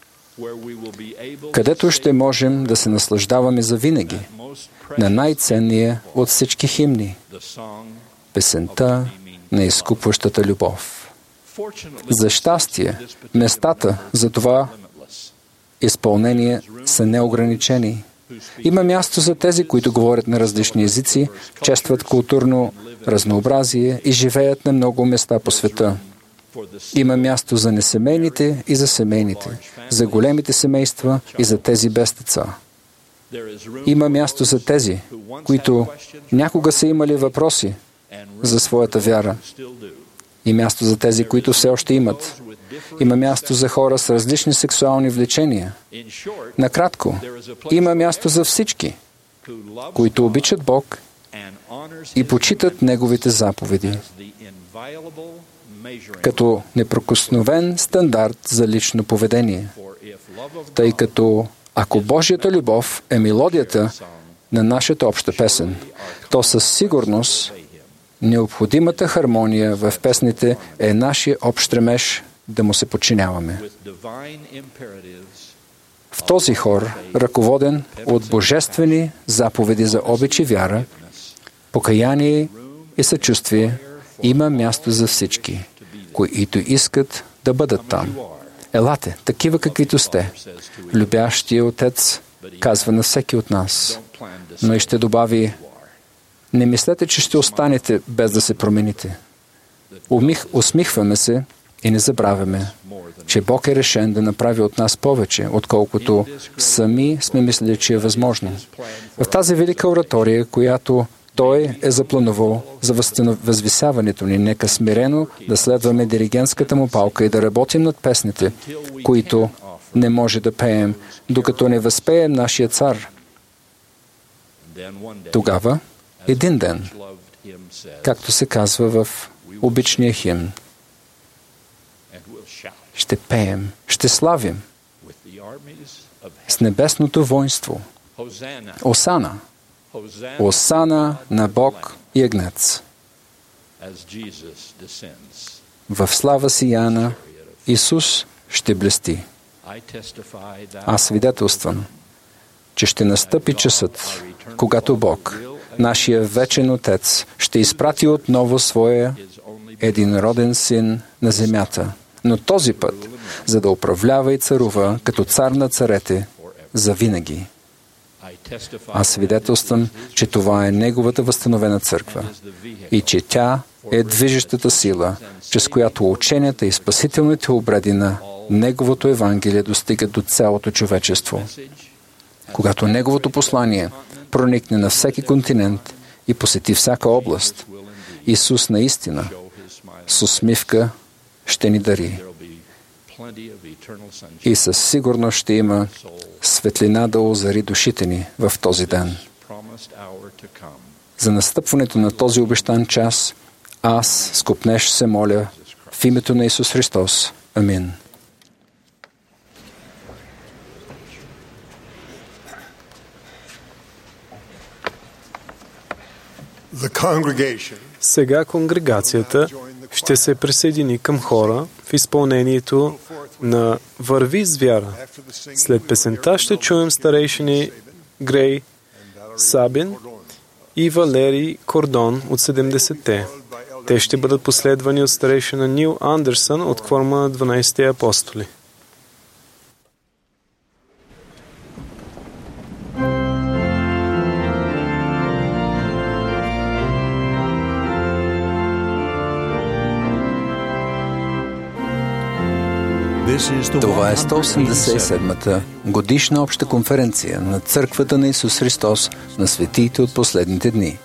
където ще можем да се наслаждаваме завинаги на най-ценния от всички химни – песента на изкупващата любов. За щастие, местата за това изпълнение са неограничени. Има място за тези, които говорят на различни езици, честват културно разнообразие и живеят на много места по света. Има място за несемейните и за семейните, за големите семейства и за тези без деца. Има място за тези, които някога са имали въпроси за своята вяра. И място за тези, които все още имат. Има място за хора с различни сексуални влечения. Накратко, има място за всички, които обичат Бог и почитат Неговите заповеди, като непрекосновен стандарт за лично поведение. Тъй като ако Божията любов е мелодията на нашата обща песен, то със сигурност необходимата хармония в песните е нашия общ стремеж да му се подчиняваме. В този хор, ръководен от божествени заповеди за обич и вяра, покаяние и съчувствие, има място за всички, които искат да бъдат там. Елате, такива каквито сте. Любящия Отец казва на всеки от нас, но и ще добави: не мислете, че ще останете без да се промените. Умих, усмихваме се и не забравяме, че Бог е решен да направи от нас повече, отколкото сами сме мислили, че е възможно. В тази велика оратория, която Той е запланувал за възвисяването ни, нека смирено да следваме диригентската му палка и да работим над песните, които не може да пеем, докато не възпеем нашия цар. Тогава, един ден, както се казва в обичния химн, ще пеем, ще славим с небесното воинство. Осана! Осана на Бог и Агнец. В слава сияна Исус ще блести. Аз свидетелствам, че ще настъпи часът, когато Бог, нашия вечен Отец, ще изпрати отново своя единроден Син на земята, но този път, за да управлява и царува като цар на царете завинаги. Аз свидетелствам, че това е Неговата възстановена църква и че тя е движещата сила, чрез която ученията и спасителните обреди на Неговото Евангелие достигат до цялото човечество. Когато Неговото послание проникне на всеки континент и посети всяка област, Исус наистина с усмивка ще ни дари. И със сигурност ще има светлина да озари душите ни в този ден. За настъпването на този обещан час, аз скопнеш се моля в името на Исус Христос. Амин. Сега конгрегацията ще се присъедини към хора в изпълнението на Върви с вяра. След песента ще чуем старейшини Грей Сабин и Валери Кордон от седемдесетте. Те ще бъдат последвани от старейшина Нил Андерсън от кворума на дванайсетте апостоли. Това е сто осемдесет и седмата годишна обща конференция на Църквата на Исус Христос на светиите от последните дни.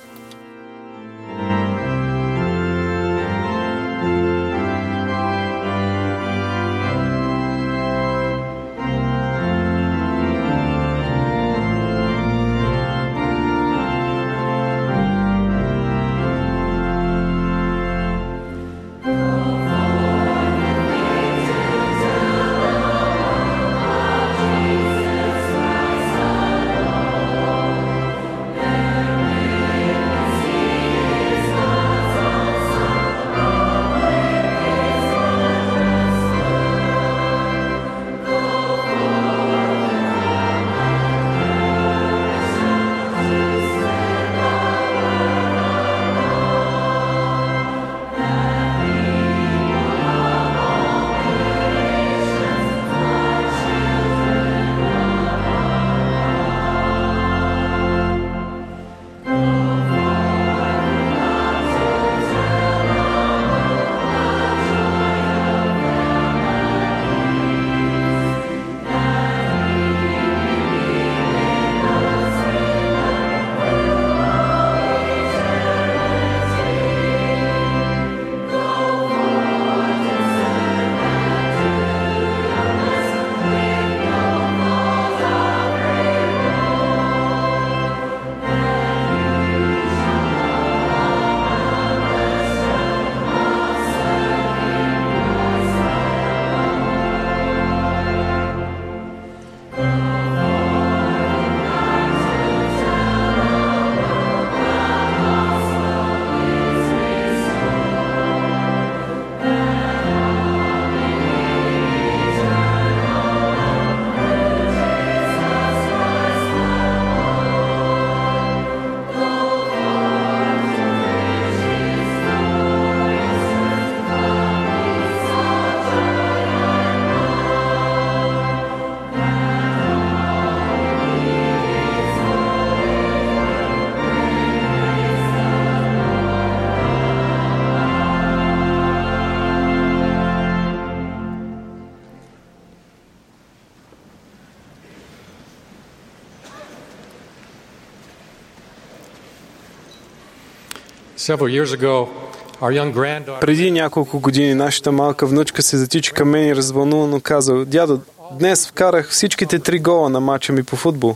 Преди няколко години нашата малка внучка се затича към мен и развълнувано каза: "Дядо, днес вкарах всичките три гола на мача ми по футбол."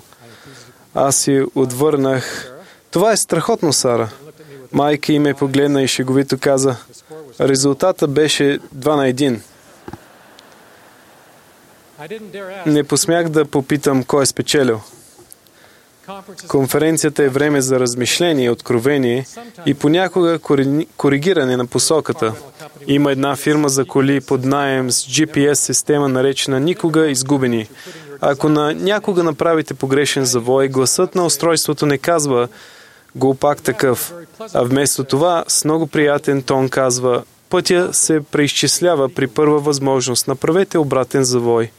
Аз си отвърнах: "Това е страхотно, Сара." Майка й ме погледна и шеговито каза: "Резултата беше два на един." Не посмях да попитам кой е спечелил. Конференцията е време за размишление и откровение и понякога коригиране на посоката. Има една фирма за коли под наем с джи пи ес система, наречена "Никога изгубени". Ако на някога направите погрешен завой, гласът на устройството не казва глупак такъв, а вместо това с много приятен тон казва: пътя се преизчислява при първа възможност. Направете обратен завой.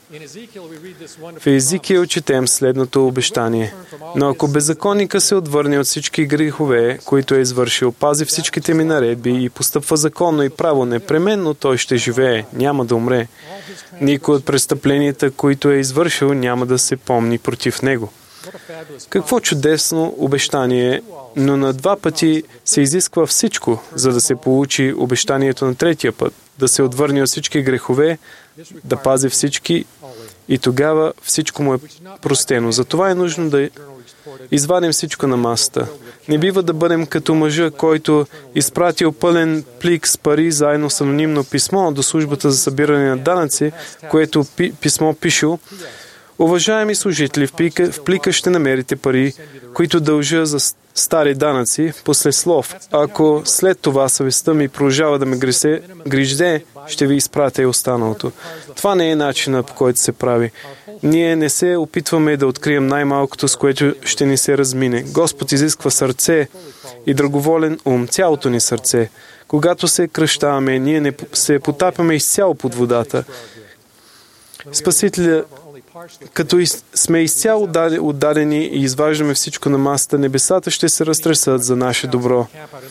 В Езикиел четем следното обещание. Но ако беззаконника се отвърне от всички грехове, които е извършил, пази всичките ми наредби и постъпва законно и право, непременно той ще живее, няма да умре. Никой от престъпленията, които е извършил, няма да се помни против него. Какво чудесно обещание, но на два пъти се изисква всичко, за да се получи обещанието на третия път, да се отвърне от всички грехове, да пази всички и тогава всичко му е простено. Затова е нужно да извадим всичко на масата. Не бива да бъдем като мъжа, който изпратил пълен плик с пари заедно с анонимно писмо до службата за събиране на данъци, което пи, писмо пишел: уважаеми служители, в плика, в плика ще намерите пари, които дължа за стари данъци, после слов. Ако след това съвестта ми продължава да ме гризе, грижде, ще ви изпратя и останалото. Това не е начинът, по който се прави. Ние не се опитваме да открием най-малкото, с което ще ни се размине. Господ изисква сърце и драговолен ум, цялото ни сърце. Когато се кръщаваме, ние не се потапяме изцяло под водата. Спасителя, като сме изцяло отдадени и изваждаме всичко на масата, небесата ще се разтресат за наше добро.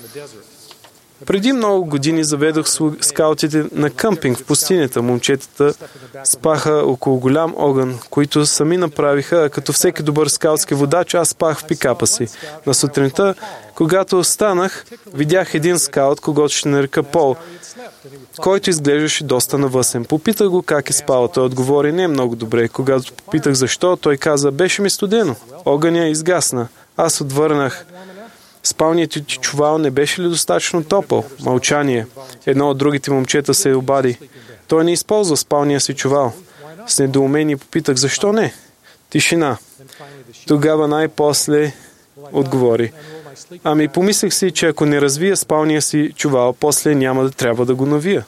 Преди много години заведох скаутите на къмпинг в пустинята. Момчетата спаха около голям огън, които сами направиха, а като всеки добър скаутски водач, аз спах в пикапа си. На сутринта, когато станах, видях един скаут, когото ще нарека Пол, който изглеждаше доста навъсен. Попитах го как е спал. Той отговори: не много добре. Когато попитах защо, той каза: беше ми студено. Огъня изгасна. Аз отвърнах: спалният ти чувал не беше ли достатъчно топъл? Мълчание. Едно от другите момчета се обади: той не използва спалния си чувал. С недоумение попитах: защо не? Тишина. Тогава най-после отговори: ами помислих си, че ако не развия спалния си чувал, после няма да трябва да го навия.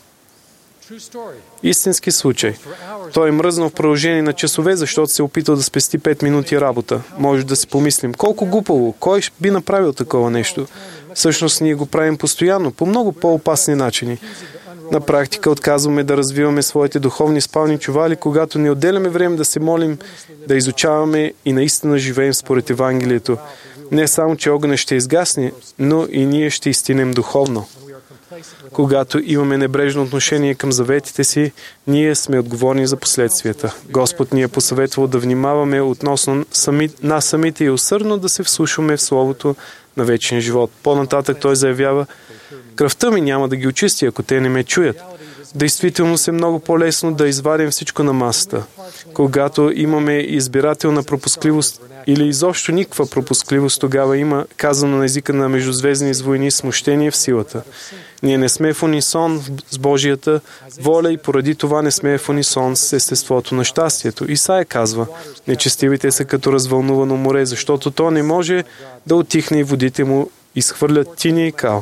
Истински случай. Той е мръзнал в продължение на часове, защото се е опитал да спести пет минути работа. Може да си помислим: колко глупаво, кой би направил такова нещо? Всъщност ние го правим постоянно, по много по-опасни начини. На практика отказваме да развиваме своите духовни спални чували, когато не отделяме време да се молим, да изучаваме и наистина живеем според Евангелието. Не само, че огънът ще изгасне, но и ние ще изтинем духовно. Когато имаме небрежно отношение към заветите си, ние сме отговорни за последствията. Господ ни е посъветвал да внимаваме относно сами, нас самите и усърдно да се вслушваме в Словото на вечен живот. По-нататък той заявява: кръвта ми няма да ги очисти, ако те не ме чуят. Действително е много по-лесно да извадим всичко на масата. Когато имаме избирателна пропускливост или изобщо никаква пропускливост, тогава има, казано на езика на междузвездни войни, смущение в силата. Ние не сме в унисон с Божията воля и поради това не сме в унисон с естеството на щастието. Исаия казва: нечестивите са като развълнувано море, защото то не може да отихне и водите му изхвърлят тиня и кал.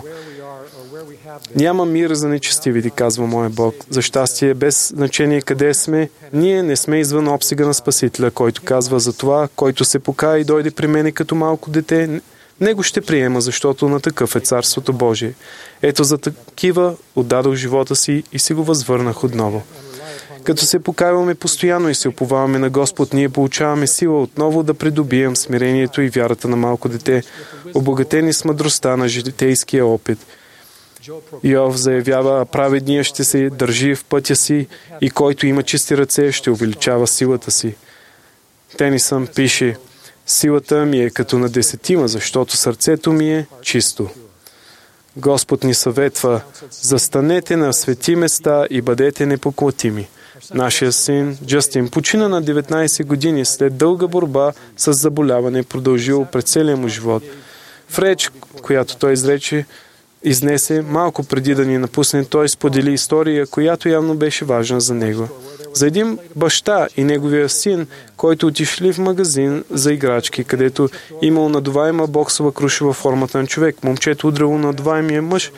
Няма мир за нечестивите, казва моя Бог. За щастие, без значение къде сме, ние не сме извън обсега на Спасителя, който казва: за това, който се покая и дойде при мене като малко дете, него ще приема, защото на такъв е Царството Божие. Ето за такива отдадох живота си и си го възвърнах отново. Като се покайваме постоянно и се уповаваме на Господ, ние получаваме сила отново да придобием смирението и вярата на малко дете, обогатени с мъдростта на житейския опит. Йов заявява: праведният ще се държи в пътя си и който има чисти ръце, ще увеличава силата си. Тенисън пише: силата ми е като на десетима, защото сърцето ми е чисто. Господ ни съветва: застанете на свети места и бъдете непоклатими. Нашия син Джастин почина на деветнайсет години след дълга борба с заболяване, продължило през целия му живот. В реч, която той изрече, изнесе малко преди да ни напусне, той сподели история, която явно беше важна за него. За един баща и неговия син, който отишли в магазин за играчки, където имал надуваема боксова круша във формата на човек. Момчето удрало надуваемия мъж,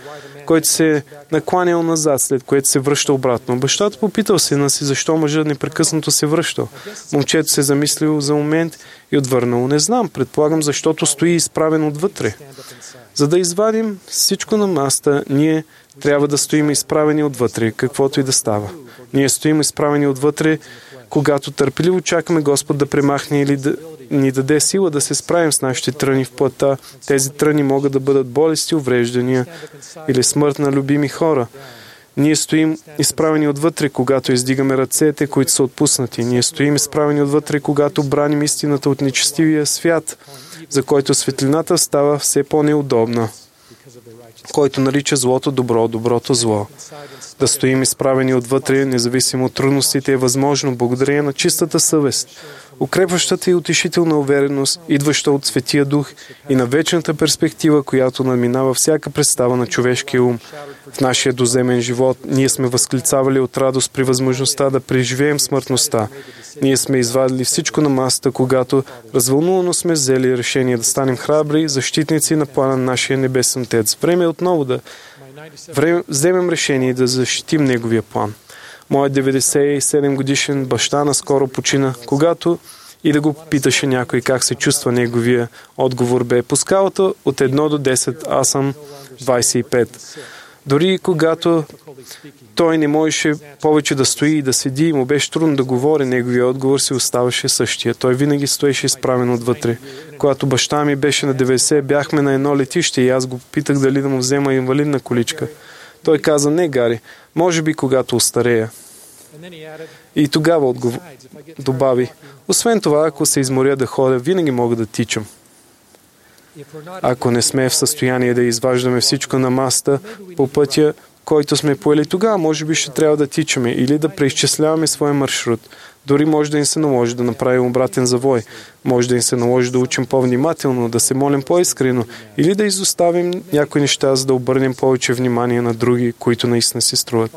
който се е накланял назад, след което се връща обратно. Бащата попитал сина си, защо мъжът непрекъснато се връщал. Момчето се замислил за момент и отвърнал: не знам, предполагам, защото стои изправен отвътре. За да извадим всичко на масата, ние трябва да стоим изправени отвътре, каквото и да става. Ние стоим изправени отвътре, когато търпеливо чакаме Господ да премахне или да ни даде сила да се справим с нашите тръни в плътта. Тези тръни могат да бъдат болести, увреждания или смърт на любими хора. Ние стоим изправени отвътре, когато издигаме ръцете, които са отпуснати. Ние стоим изправени отвътре, когато браним истината от нечестивия свят, за който светлината става все по-неудобна, който нарича злото добро, доброто зло. Да стоим изправени отвътре, независимо от трудностите, е възможно благодарение на чистата съвест, укрепващата и утешителна увереност, идваща от Светия Дух и на вечната перспектива, която надминава всяка представа на човешкия ум. В нашия доземен живот ние сме възклицавали от радост при възможността да преживеем смъртността. Ние сме извадили всичко на масата, когато развълнувано сме взели решение да станем храбри защитници на плана на нашия небесен Отец. Време е отново да време, вземем решение да защитим Неговия план. Моят деветдесет и седем годишен баща наскоро почина, когато и да го питаше някой как се чувства, неговия отговор бе: по скалата от едно до десет аз съм двадесет и пет. Дори когато той не можеше повече да стои и да седи и му беше трудно да говори, неговия отговор си оставаше същия. Той винаги стоеше изправен отвътре. Когато баща ми беше на деветдесет, бяхме на едно летище и аз го питах дали да му взема инвалидна количка. Той каза: не, Гари, може би когато остарея. И тогава отгов... добави: освен това, ако се изморя да ходя, винаги мога да тичам. Ако не сме в състояние да изваждаме всичко на масата по пътя, който сме поели, тогава може би ще трябва да тичаме или да преизчисляваме своя маршрут. Дори може да им се наложи да направим обратен завой. Може да им се наложи да учим по-внимателно, да се молим по-искрено или да изоставим някои неща, за да обърнем повече внимание на други, които наистина си струват.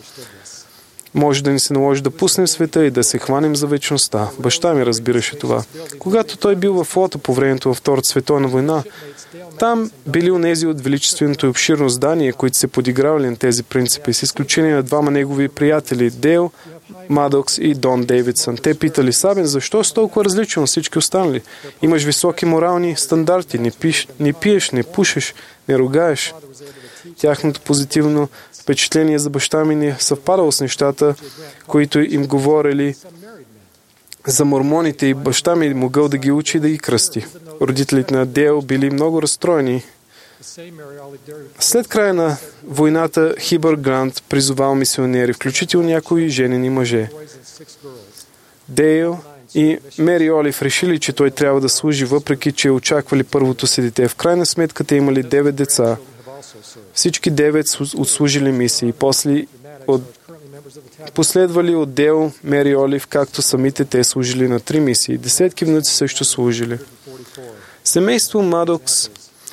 Може да ни се наложи да пуснем света и да се хванем за вечността. Баща ми разбираше това. Когато той бил в флота по времето във Втората световна война, там били онези от величественото и обширно здание, които се подигравали на тези принципи, с изключение на двама негови приятели, Дейл Мадокс и Дон Дейвидсън. Те питали: Сабин, защо си толкова различен от всички останали? Имаш високи морални стандарти, не, пиш, не пиеш, не пушиш, не ругаеш. Тяхното позитивно впечатление за баща ми не съвпадало с нещата, които им говорили за мормоните, и баща ми могъл да ги учи и да ги кръсти. Родителите на Дейл били много разстроени. След края на войната Хибър Грант призовал мисионери, включително някои женени мъже. Дейл и Мери Олив решили, че той трябва да служи, въпреки че очаквали първото си дете. В крайна сметка те имали девет деца. Всички девет отслужили мисии. После от... последвали от Дейл, Мери Олив, както самите те служили на три мисии. Десетки внуци също служили. Семейство Мадокс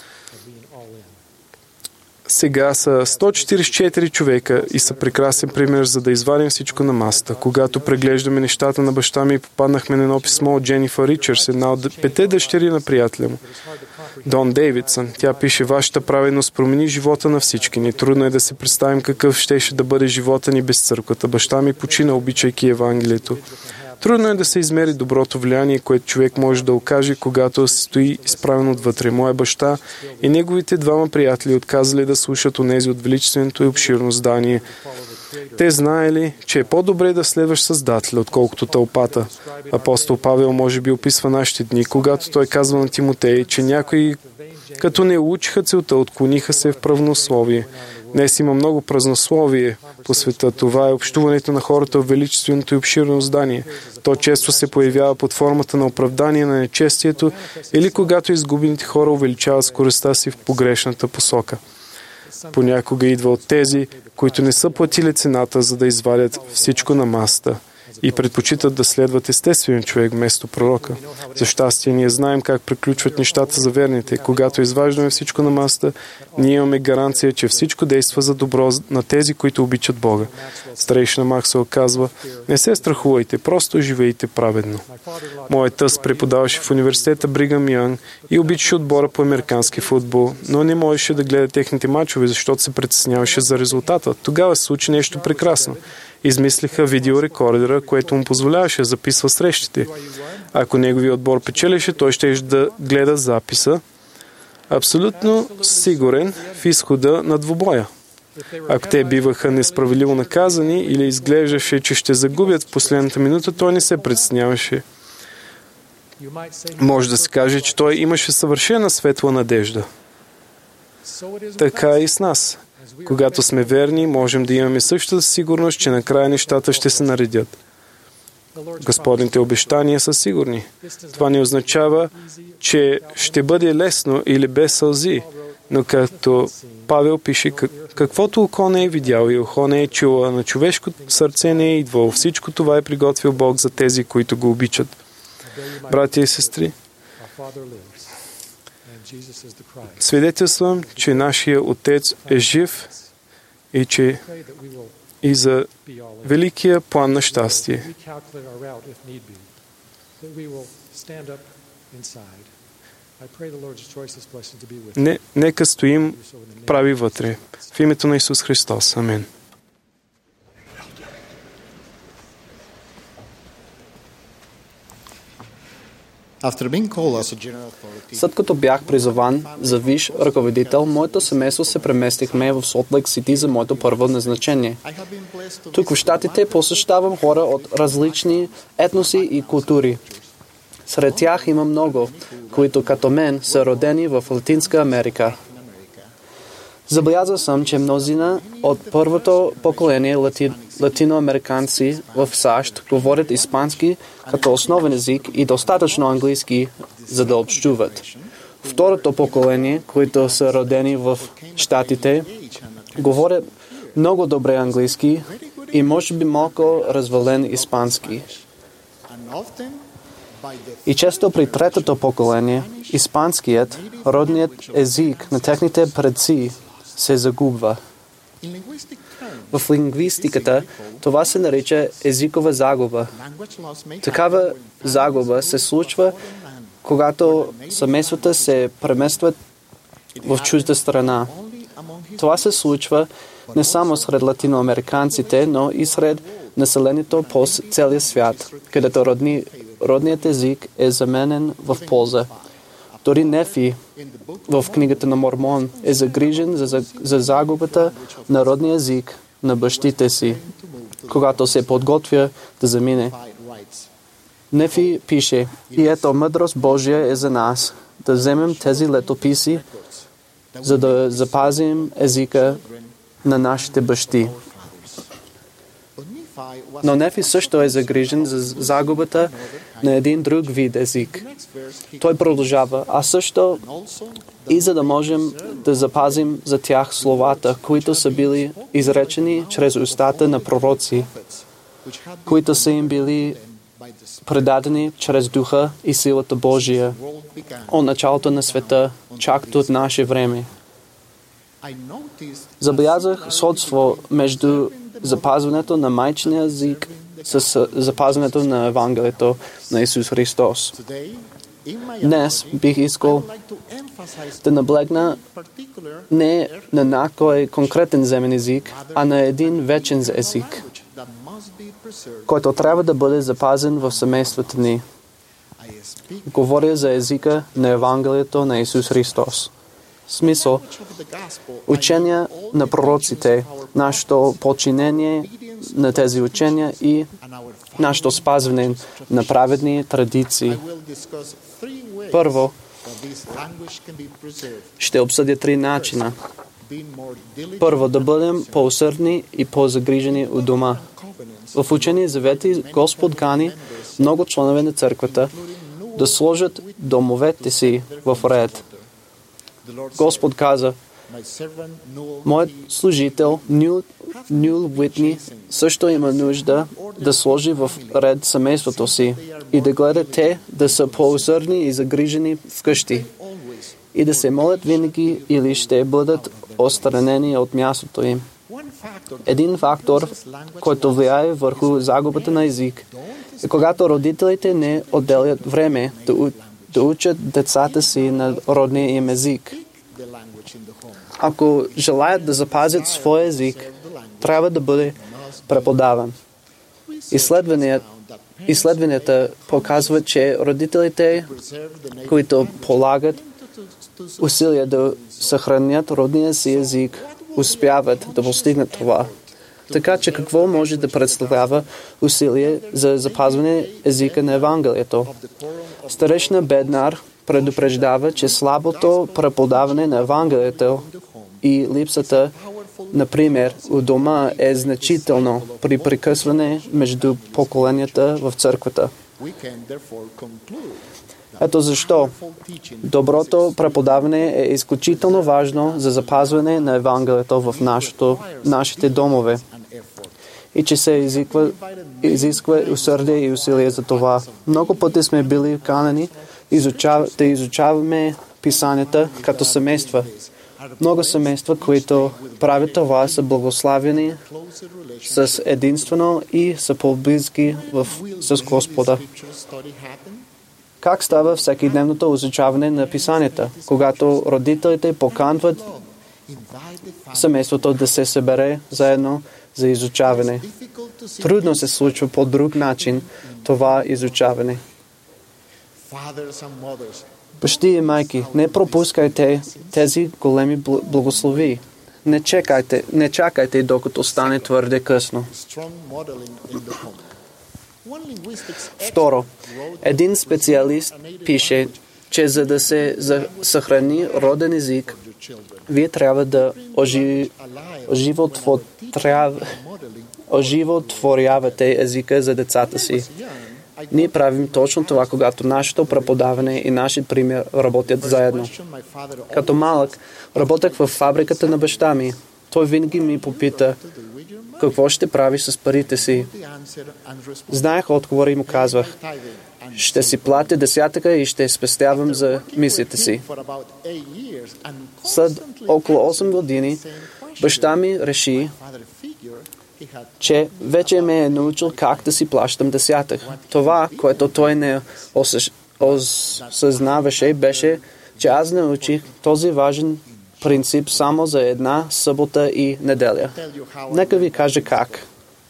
сега са сто четиридесет и четири човека и са прекрасен пример, за да извадим всичко на масата. Когато преглеждаме нещата на баща ми, попаднахме на едно писмо от Дженифър Ричърдс, една от пете дъщери на приятеля му, Дон Дейвидсън. Тя пише: вашата праведност промени живота на всички ни. Трудно е да се представим какъв щеше да бъде живота ни без църквата. Баща ми почина, обичайки Евангелието. Трудно е да се измери доброто влияние, което човек може да окаже, когато стои изправен отвътре. Моя баща и неговите двама приятели отказали да слушат онези от величественото и обширно здание. Те знаели, че е по-добре да следваш Създателя, отколкото тълпата. Апостол Павел може би описва нашите дни, когато той казва на Тимотей, че някои, като не учиха целта, отклониха се в празнословие. Днес има много празнословие по света. Това е общуването на хората в величественото и обширно здание. То често се появява под формата на оправдание на нечестието или когато изгубените хора увеличават скоростта си в погрешната посока. Понякога идва от тези, които не са платили цената, за да извадят всичко на масата. и предпочитат да следват естествен човек вместо пророка. За щастие, ние знаем как приключват нещата за верните. Когато изваждаме всичко на масата, ние имаме гаранция, че всичко действа за добро на тези, които обичат Бога. Старейшина Максуел казва: не се страхувайте, просто живейте праведно. Моят тъст преподаваше в университета Бригам Янг и обичаше отбора по американски футбол, но не можеше да гледа техните мачове, защото се притесняваше за резултата. Тогава се случи нещо прекрасно. Измислиха видеорекордера, което му позволяваше да записва срещите. Ако неговият отбор печелеше, той ще да гледа записа, абсолютно сигурен в изхода на двубоя. Ако те биваха несправедливо наказани или изглеждаше, че ще загубят в последната минута, той не се притесняваше. Може да се каже, че той имаше съвършена светла надежда. Така и с нас. Когато сме верни, можем да имаме същата сигурност, че накрая нещата ще се наредят. Господните обещания са сигурни. Това не означава, че ще бъде лесно или без сълзи, но както Павел пише, каквото око не е видял и ухо не е чуло, на човешко сърце не е идвало, всичко това е приготвил Бог за тези, които го обичат. Братя и сестри, свидетелствам, че нашия Отец е жив и че и за великия план на щастие. Не, нека стоим прави вътре. В името на Исус Христос. Амин. След като бях призован за висш ръководител, моето семейство се преместихме в Солт Лейк Сити за моето първо назначение. Тук в Щатите посещавам хора от различни етноси и култури. Сред тях има много, които като мен са родени в Латинска Америка. Забелязал съм, че мнозина от първото поколение лати... латиноамериканци в САЩ говорят испански като основен език и достатъчно английски, за да общуват. Второто поколение, които са родени в Щатите, говорят много добре английски и може би малко развален испански. И често при третото поколение, испанският, родният език на техните предци се загубва. В лингвистиката това се нарича езикова загуба. Такава загуба се случва, когато семействата се преместват в чужда страна. Това се случва не само сред латиноамериканците, но и сред населението по целия свят, където родни, родният език е заменен в полза. Дори Нефи в книгата на Мормон е загрижен за, за, за загубата на родния език на бащите си, когато се подготвя да замине. Нефи пише: и ето мъдрост Божия е за нас, да вземем тези летописи, за да запазим езика на нашите бащи. Но Нефи също е загрижен за загубата на един друг вид език. Той продължава: а също и за да можем да запазим за тях словата, които са били изречени чрез устата на пророци, които са им били предадени чрез духа и силата Божия от началото на света, чак от наше време. Забелязах сходство между запазването на майчиния език с запазването на Евангелието на Исус Христос. Днес бих искал да наблегна не на някой конкретен земен език, а на един вечен език, който трябва да бъде запазен в семействата ни. Говоря за езика на Евангелието на Исус Христос. Смисъл, учения на пророците, нашето подчинение на тези учения и нашето спазване на праведни традиции. Първо, ще обсъдя три начина. Първо, да бъдем по-усърдни и по-загрижени у дома. В Учения завети Господ кани много членове на църквата да сложат домовете си в ред. Господ каза: Моят служител Нюл, Нюл Уитни също има нужда да сложи в ред семейството си и да гледа те да са по-усърдни и загрижени вкъщи и да се молят винаги или ще бъдат отстранени от мястото им. Един фактор, който влияе върху загубата на език, е когато родителите не отделят време да, у, да учат децата си на родния им език. Ако желаят да запазят своя език, трябва да бъде преподаван. Изследванията, изследванията показват, че родителите, които полагат усилия да съхранят родния си език, успяват да постигнат това. Така че какво може да представлява усилие за запазване езика на Евангелието? Старешна Беднар предупреждава, че слабото преподаване на Евангелието и липсата, например, у дома е значително при прекъсване между поколенията в църквата. Ето защо доброто преподаване е изключително важно за запазване на Евангелието в нашото, нашите домове и че се изисква, изисква усърдие и усилие за това. Много пъти сме били канени изучав, да изучаваме писанията като семейства. Много семейства, които правят това, са благославени с единствено и са по-близки с Господа. Как става всекидневното изучаване на писанията, когато родителите поканват семейството да се събере заедно за изучаване? Трудно се случва по друг начин това изучаване. Бащи и майки, не пропускайте тези големи благослови. Не чакайте, не чакайте докато стане твърде късно. Второ, един специалист пише, че за да се съхрани роден език, вие трябва да оживотворявате езика за децата си. Ние правим точно това, когато нашето преподаване и нашия пример работят заедно. Като малък, работех в фабриката на баща ми. Той винаги ми попита, какво ще правиш с парите си? Знаех отговор и му казвах, ще си платя десятъка и ще спестявам за мисията си. След около осем години, баща ми реши, че вече ме е научил как да си плащам десятък. Това, което той не осъзнаваше, беше, че аз научих този важен принцип само за една събота и неделя. Нека ви кажа как.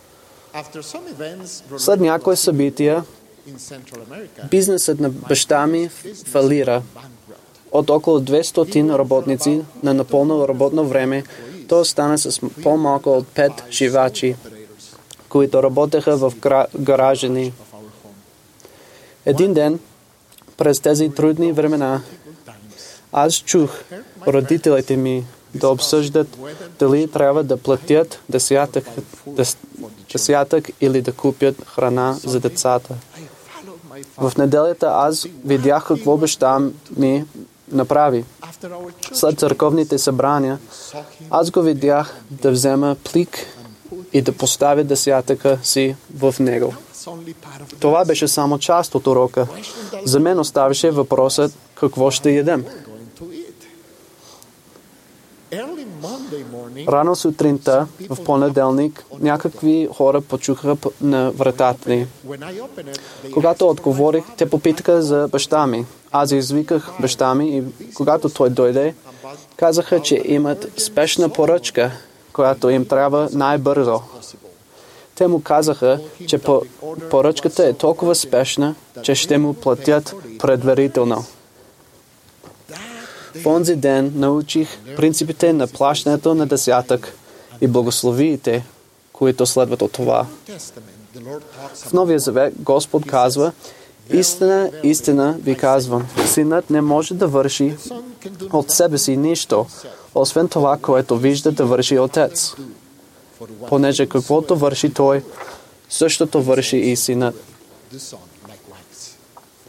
След някои събития, бизнесът на баща ми фалира. От около двеста работници на напълно работно време, то стана с по-малко от пет шивачи, които работеха в гаража ни. Един ден, през тези трудни времена, аз чух родителите ми да обсъждат дали трябва да платят десятък, десятък или да купят храна за децата. В неделята аз видях какво баща ми направи. След църковните събрания, аз го видях да взема плик и да поставя десятъка си в него. Това беше само част от урока. За мен оставаше въпросът какво ще ядем. Рано сутринта, в понеделник, някакви хора почуха на вратата ни. Когато отговорих, те попитаха за баща ми. Аз извиках баща ми и когато той дойде, казаха, че имат спешна поръчка, която им трябва най-бързо. Те му казаха, че поръчката е толкова спешна, че ще му платят предварително. В онзи ден научих принципите на плащането на десятък и благословиите, които следват от това. В Новия Завет Господ казва, истина, истина ви казвам, синът не може да върши от себе си нищо, освен това, което вижда да върши Отец. Понеже каквото върши той, същото върши и синът.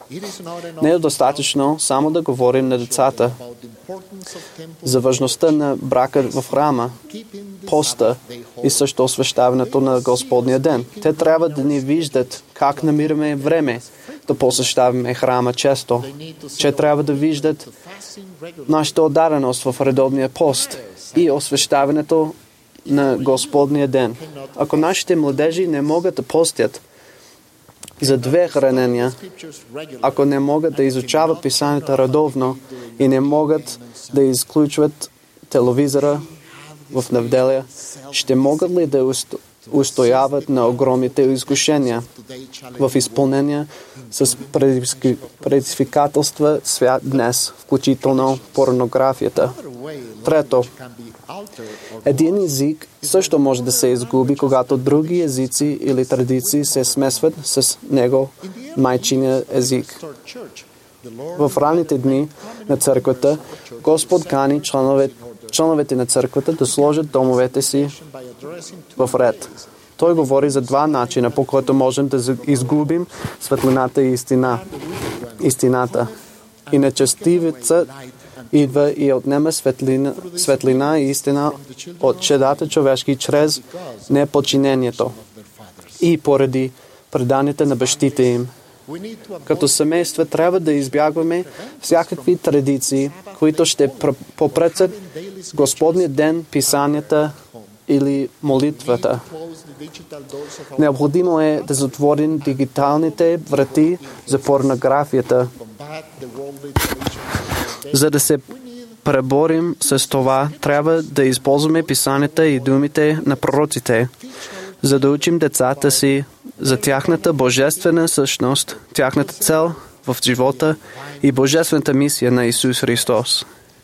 Не е достатъчно само да говорим на децата за важността на брака в храма, поста и също освещаването на Господния ден. Те трябва да ни виждат как намираме време да посещаваме храма често. Че трябва да виждат нашата отдареност в редовния пост и освещаването на Господния ден. Ако нашите младежи не могат да постят за две хранения, ако не могат да изучават писанията редовно и не могат да изключват телевизора в неделя, ще могат ли да устояват на огромните изкушения в изпълнение с предизвикателства свят днес, включително порнографията? Трето, един език също може да се изгуби, когато други езици или традиции се смесват с него майчиния език. В ранните дни на църквата Господ кани членове, членовете на църквата да сложат домовете си в ред. Той говори за два начина, по който можем да изгубим светлината и истина. истината. И нечестивецът идва и отнема светлина, светлина и истина от чедата човешки чрез неподчинението и поради преданите на бащите им. Като семейства трябва да избягваме всякакви традиции, които ще попречат Господния ден, писанията или молитвата. Необходимо е да затворим дигиталните врати за порнографията. За да се преборим с това, трябва да използваме писанията и думите на пророците, за да учим децата си за тяхната божествена същност, тяхната цел в живота и божествената мисия на Исус Христос.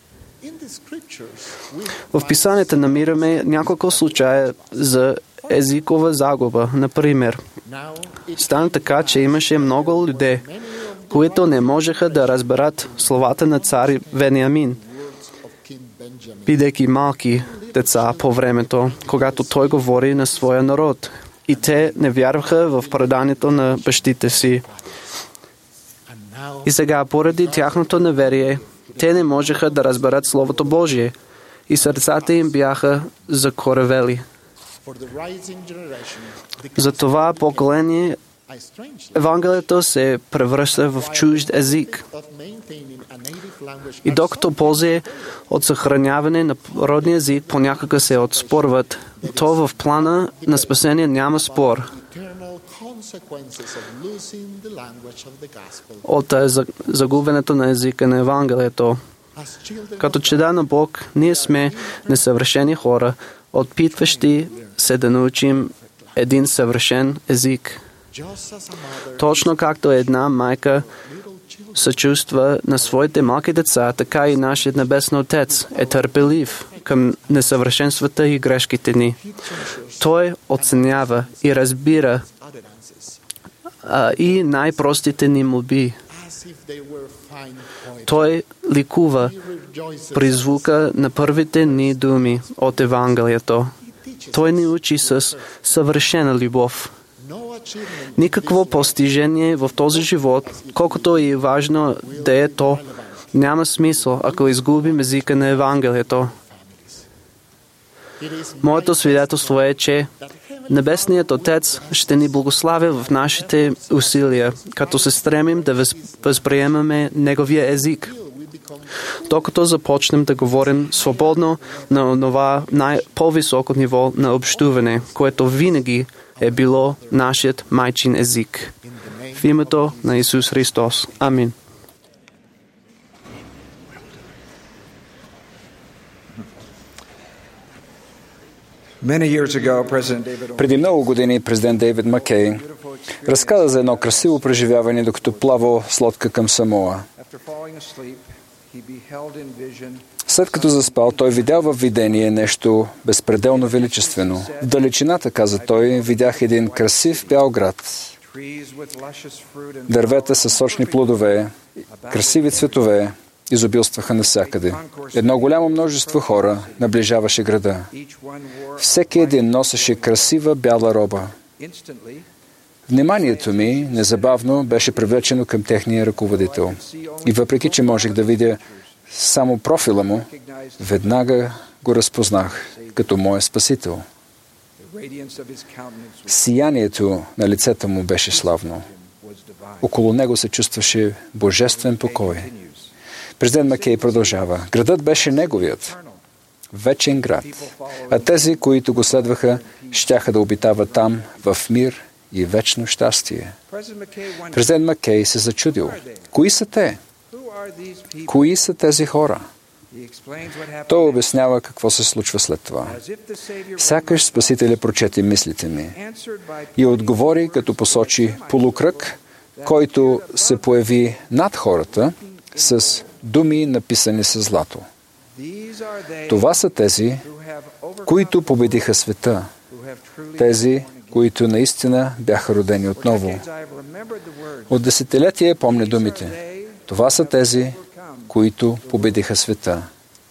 В писанията намираме няколко случая за езикова загуба. Например, стана така, че имаше много людей, които не можеха да разберат словата на цар Вениамин, бидейки малки деца по времето, когато той говори на своя народ. И те не вярваха в преданието на бащите си. И сега, поради тяхното неверие, те не можеха да разберат Словото Божие и сърцата им бяха закоревели. За това поколение Евангелието се превръща в чужд език. И докато ползи от съхраняване на родния език понякога се отспорват, то в плана на спасение няма спор. От загубването на езика на Евангелието. Като чеда на Бог, ние сме несъвършени хора, опитващи се да научим един съвършен език. Точно както една майка съчувства на своите малки деца, така и нашият Небесен Отец е търпелив към несъвършенствата и грешките ни. Той оценява и разбира а, и най-простите ни молби. Той ликува при звука на първите ни думи от Евангелието. Той ни учи с съвършена любов. Никакво постижение в този живот, колкото и важно да е то, няма смисъл, ако изгубим езика на Евангелието. Моето свидетелство е, че Небесният Отец ще ни благославя в нашите усилия, като се стремим да възприемаме Неговия език. Докато започнем да говорим свободно на това най-по-високо ниво на общуване, което винаги е било нашият майчин език. В името на Исус Христос. Амин. Преди много години президент Дейвид Маккей разказа за едно красиво преживяване, докато плавал с лодка към Самоа. След като заспал, той видял във видение нещо безпределно величествено. В далечината, каза той, видях един красив бял град. Дървета със сочни плодове, красиви цветове изобилстваха навсякъде. Едно голямо множество хора наближаваше града. Всеки един носеше красива бяла роба. Вниманието ми незабавно беше привлечено към техния ръководител. И въпреки, че можех да видя само профила му, веднага го разпознах като моя спасител. Сиянието на лицето му беше славно. Около него се чувстваше божествен покой. Президент Маккей продължава. Градът беше неговият. Вечен град. А тези, които го следваха, щяха да обитават там в мир и вечно щастие. Президент Маккей се зачудил. Кои са те? Кои са тези хора? Той обяснява какво се случва след това. Сякаш Спасителя прочете мислите ми и отговори, като посочи полукръг, който се появи над хората с думи, написани със злато. Това са тези, които победиха света. Тези, които наистина бяха родени отново. От десетилетия помня думите. Това са тези, които победиха света.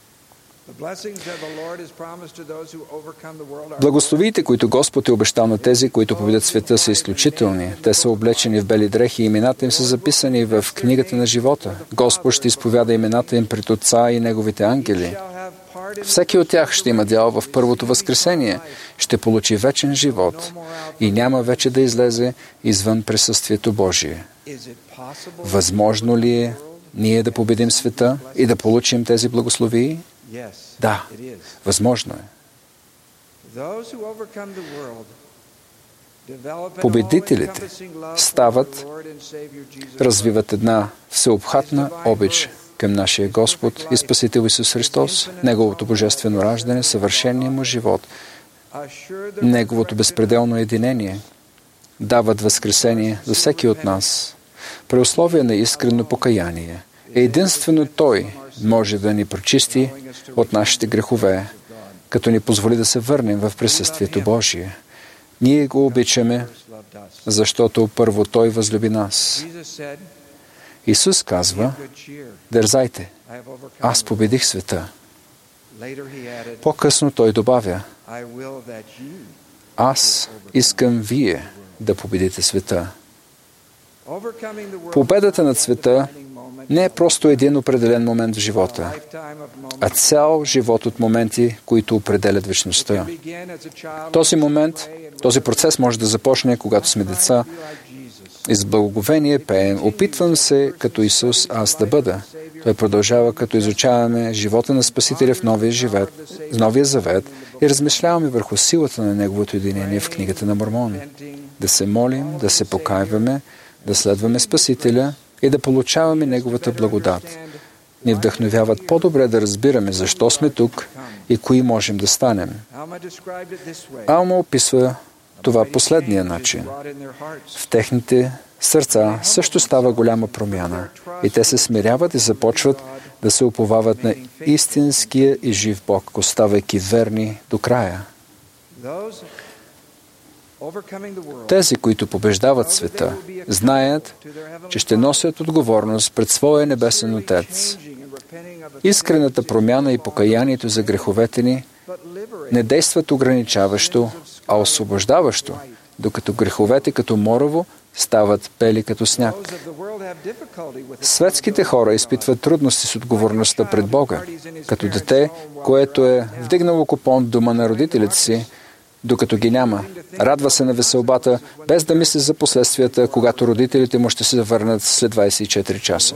Благословиите, които Господ е обещал на тези, които победят света, са изключителни. Те са облечени в бели дрехи и имената им са записани в книгата на живота. Господ ще изповяда имената им пред Отца и Неговите ангели. Всеки от тях ще има дял в първото възкресение, ще получи вечен живот и няма вече да излезе извън присъствието Божие. Възможно ли е ние да победим света и да получим тези благословии? Да, възможно е. Победителите стават, развиват една всеобхватна обич към нашия Господ и Спасител Исус Христос, Неговото божествено раждане, съвършения му живот, Неговото безпределно единение, дават възкресение за всеки от нас. При условие на искрено покаяние, единствено Той може да ни прочисти от нашите грехове, като ни позволи да се върнем в присъствието Божие. Ние го обичаме, защото първо Той възлюби нас. Исус казва, дързайте, аз победих света. По-късно Той добавя, аз искам вие да победите света. Победата над света не е просто един определен момент в живота, а цял живот от моменти, които определят вечността. Този момент, този процес може да започне, когато сме деца и с благоговение пеем: опитвам се като Исус аз да бъда. Той продължава, като изучаваме живота на Спасителя в Новия, живет, в Новия Завет и размишляваме върху силата на Неговото единение в книгата на Мормони. Да се молим, да се покайваме, да следваме Спасителя и да получаваме Неговата благодат. Ни вдъхновяват по-добре да разбираме защо сме тук и кои можем да станем. Алма описва това последния начин. В техните сърца също става голяма промяна и те се смиряват и започват да се уповават на истинския и жив Бог, оставайки верни до края. Тези, които побеждават света, знаят, че ще носят отговорност пред своя небесен Отец. Искрената промяна и покаянието за греховете ни не действат ограничаващо, а освобождаващо, докато греховете като морово стават бели като сняг. Светските хора изпитват трудности с отговорността пред Бога. Като дете, което е вдигнало купон в дома на родителите си, докато ги няма, радва се на веселбата, без да мисли за последствията, когато родителите му ще се върнат след двадесет и четири часа.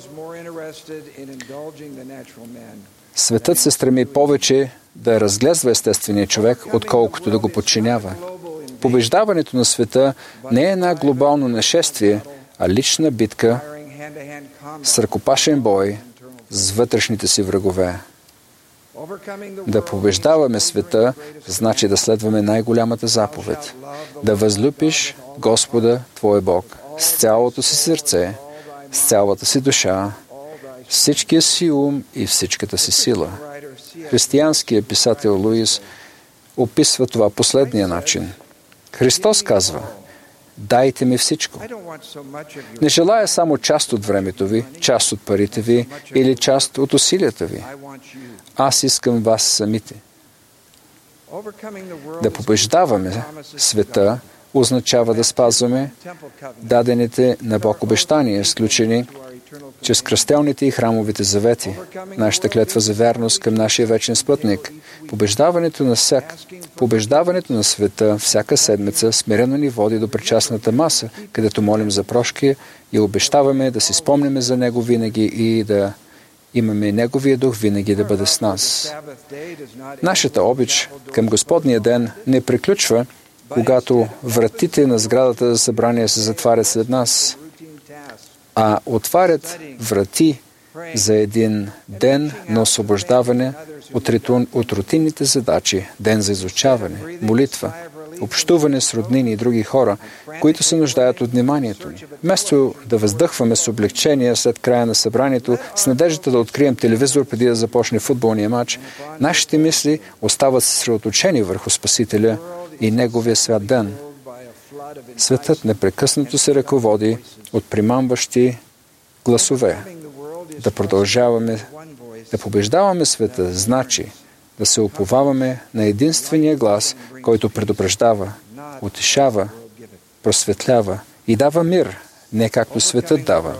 Светът се стреми повече да разглезва естествения човек, отколкото да го подчинява. Побеждаването на света не е една глобално нашествие, а лична битка с ръкопашен бой с вътрешните си врагове. Да побеждаваме света значи да следваме най-голямата заповед. Да възлюбиш Господа, Твой Бог, с цялото си сърце, с цялата си душа, всичкия си ум и всичката си сила. Християнският писател Луис описва това последния начин. Христос казва: дайте ми всичко. Не желая само част от времето ви, част от парите ви или част от усилията ви. Аз искам вас самите. Да побеждаваме света означава да спазваме дадените на Бог обещания, сключени чрез кръстелните и храмовите завети, нашата клетва за вярност към нашия вечен спътник, побеждаването на, всяк... побеждаването на света всяка седмица смирено ни води до причастната маса, където молим за прошки и обещаваме да си спомняме за Него винаги и да имаме Неговия дух винаги да бъде с нас. Нашата обич към Господния ден не приключва, когато вратите на сградата за събрание се затварят след нас, а отварят врати за един ден на освобождаване от, риту... от рутинните задачи, ден за изучаване, молитва, общуване с роднини и други хора, които се нуждаят от вниманието ни. Вместо да въздъхваме с облегчение след края на събранието, с надеждата да открием телевизор преди да започне футболния матч, нашите мисли остават съсредоточени върху Спасителя и Неговия свят ден. Светът непрекъснато се ръководи от примамващи гласове. Да продължаваме, да побеждаваме света, значи да се уповаваме на единствения глас, който предупреждава, утешава, просветлява и дава мир, не както светът дава.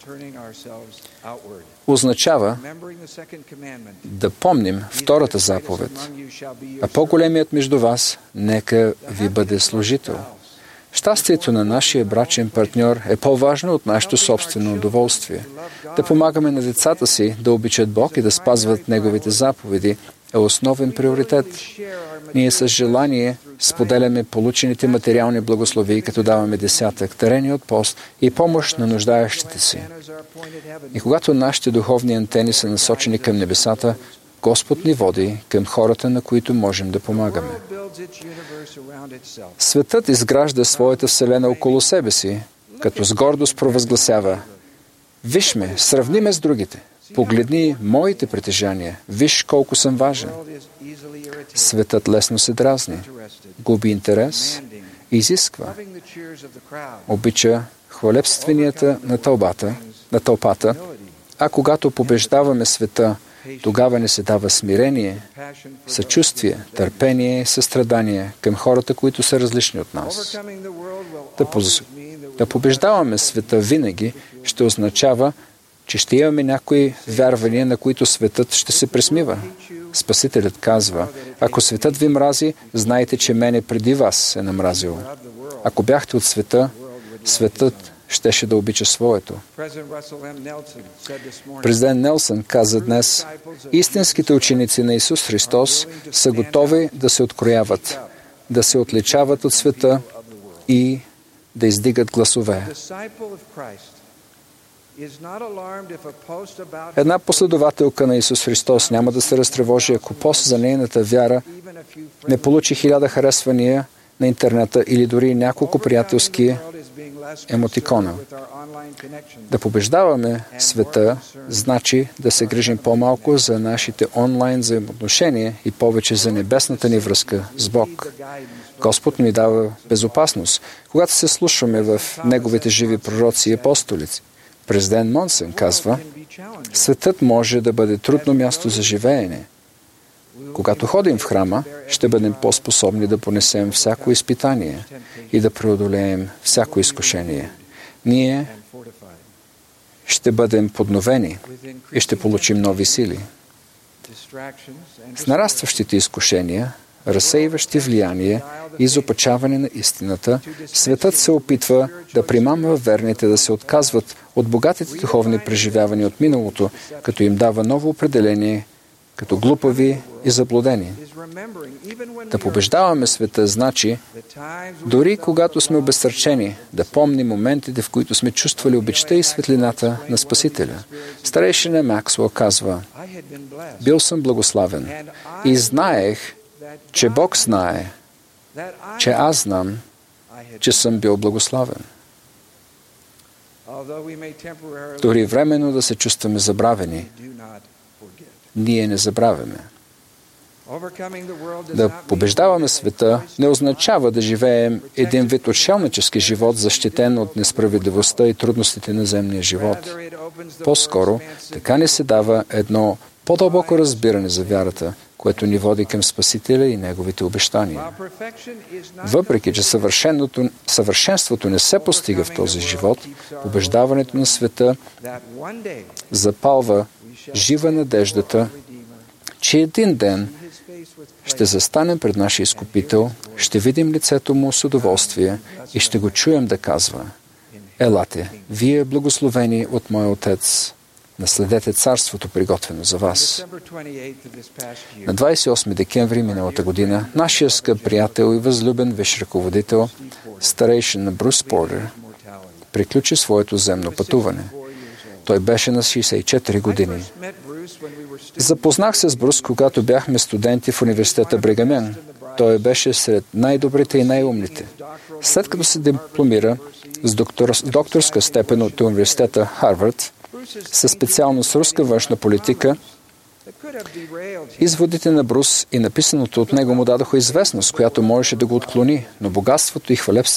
Означава да помним втората заповед, а по-големият между вас нека ви бъде служител. Щастието на нашия брачен партньор е по-важно от нашето собствено удоволствие. Да помагаме на децата си да обичат Бог и да спазват Неговите заповеди е основен приоритет. Ние с желание споделяме получените материални благослови, като даваме десятък, дарение от пост и помощ на нуждаещите си. И когато нашите духовни антени са насочени към небесата, Господ ни води към хората, на които можем да помагаме. Светът изгражда своята вселена около себе си, като с гордост провъзгласява: «Виж ме, сравни ме с другите. Погледни моите притежания. Виж колко съм важен». Светът лесно се дразни, губи интерес, изисква, обича хвалебственията на тълбата, на тълпата, а когато побеждаваме света, тогава не се дава смирение, съчувствие, търпение и състрадание към хората, които са различни от нас. Да, поз... да побеждаваме света винаги ще означава, че ще имаме някои вярвания, на които светът ще се присмива. Спасителят казва: ако светът ви мрази, знайте, че мене преди вас е намразил. Ако бяхте от света, светът щеше да обича своето. Президент Нелсън каза днес: истинските ученици на Исус Христос са готови да се открояват, да се отличават от света и да издигат гласове. Една последователка на Исус Христос няма да се разтревожи, ако пост за нейната вяра не получи хиляда харесвания на интернета или дори няколко приятелски емотикона. Да побеждаваме света значи да се грижим по-малко за нашите онлайн взаимоотношения и повече за небесната ни връзка с Бог. Господ ни дава безопасност, когато се слушаме в Неговите живи пророци и апостолици. Президент Монсън казва: светът може да бъде трудно място за живеене. Когато ходим в храма, ще бъдем по-способни да понесем всяко изпитание и да преодолеем всяко изкушение. Ние ще бъдем подновени и ще получим нови сили. С нарастващите изкушения, разсейващи влияние и изопачаване на истината, светът се опитва да примамва верните да се отказват от богатите духовни преживявания от миналото, като им дава ново определение като глупави и заблудени. Да побеждаваме света значи, дори когато сме обезсърчени, да помним моментите, в които сме чувствали обичта и светлината на Спасителя. Старейшина Максуел казва: бил съм благославен и знаех, че Бог знае, че аз знам, че съм бил благославен. Дори временно да се чувстваме забравени, ние не забравяме. Да побеждаваме света не означава да живеем един вид отшелнически живот, защитен от несправедливостта и трудностите на земния живот. По-скоро, така не се дава едно по-дълбоко разбиране за вярата, което ни води към Спасителя и Неговите обещания. Въпреки че съвършенството не се постига в този живот, побеждаването на света запалва жива надеждата, че един ден ще застанем пред нашия Изкупител, ще видим лицето Му с удоволствие и ще го чуем да казва: „Елате, вие благословени от Моя Отец, наследете царството, приготвено за вас“. На двадесет и осми декември миналата година нашия скъп приятел и възлюбен висш ръководител, старейшин Брус Портер, приключи своето земно пътуване. Той беше на шейсет и четири години. Запознах се с Брус, когато бяхме студенти в университета Бригамен. Той беше сред най-добрите и най-умните. След като се дипломира с доктор, докторска степен от университета Харвард, със специалност руска външна политика, изводите на Брус и написаното от него му дадоха известност, която можеше да го отклони, но богатството и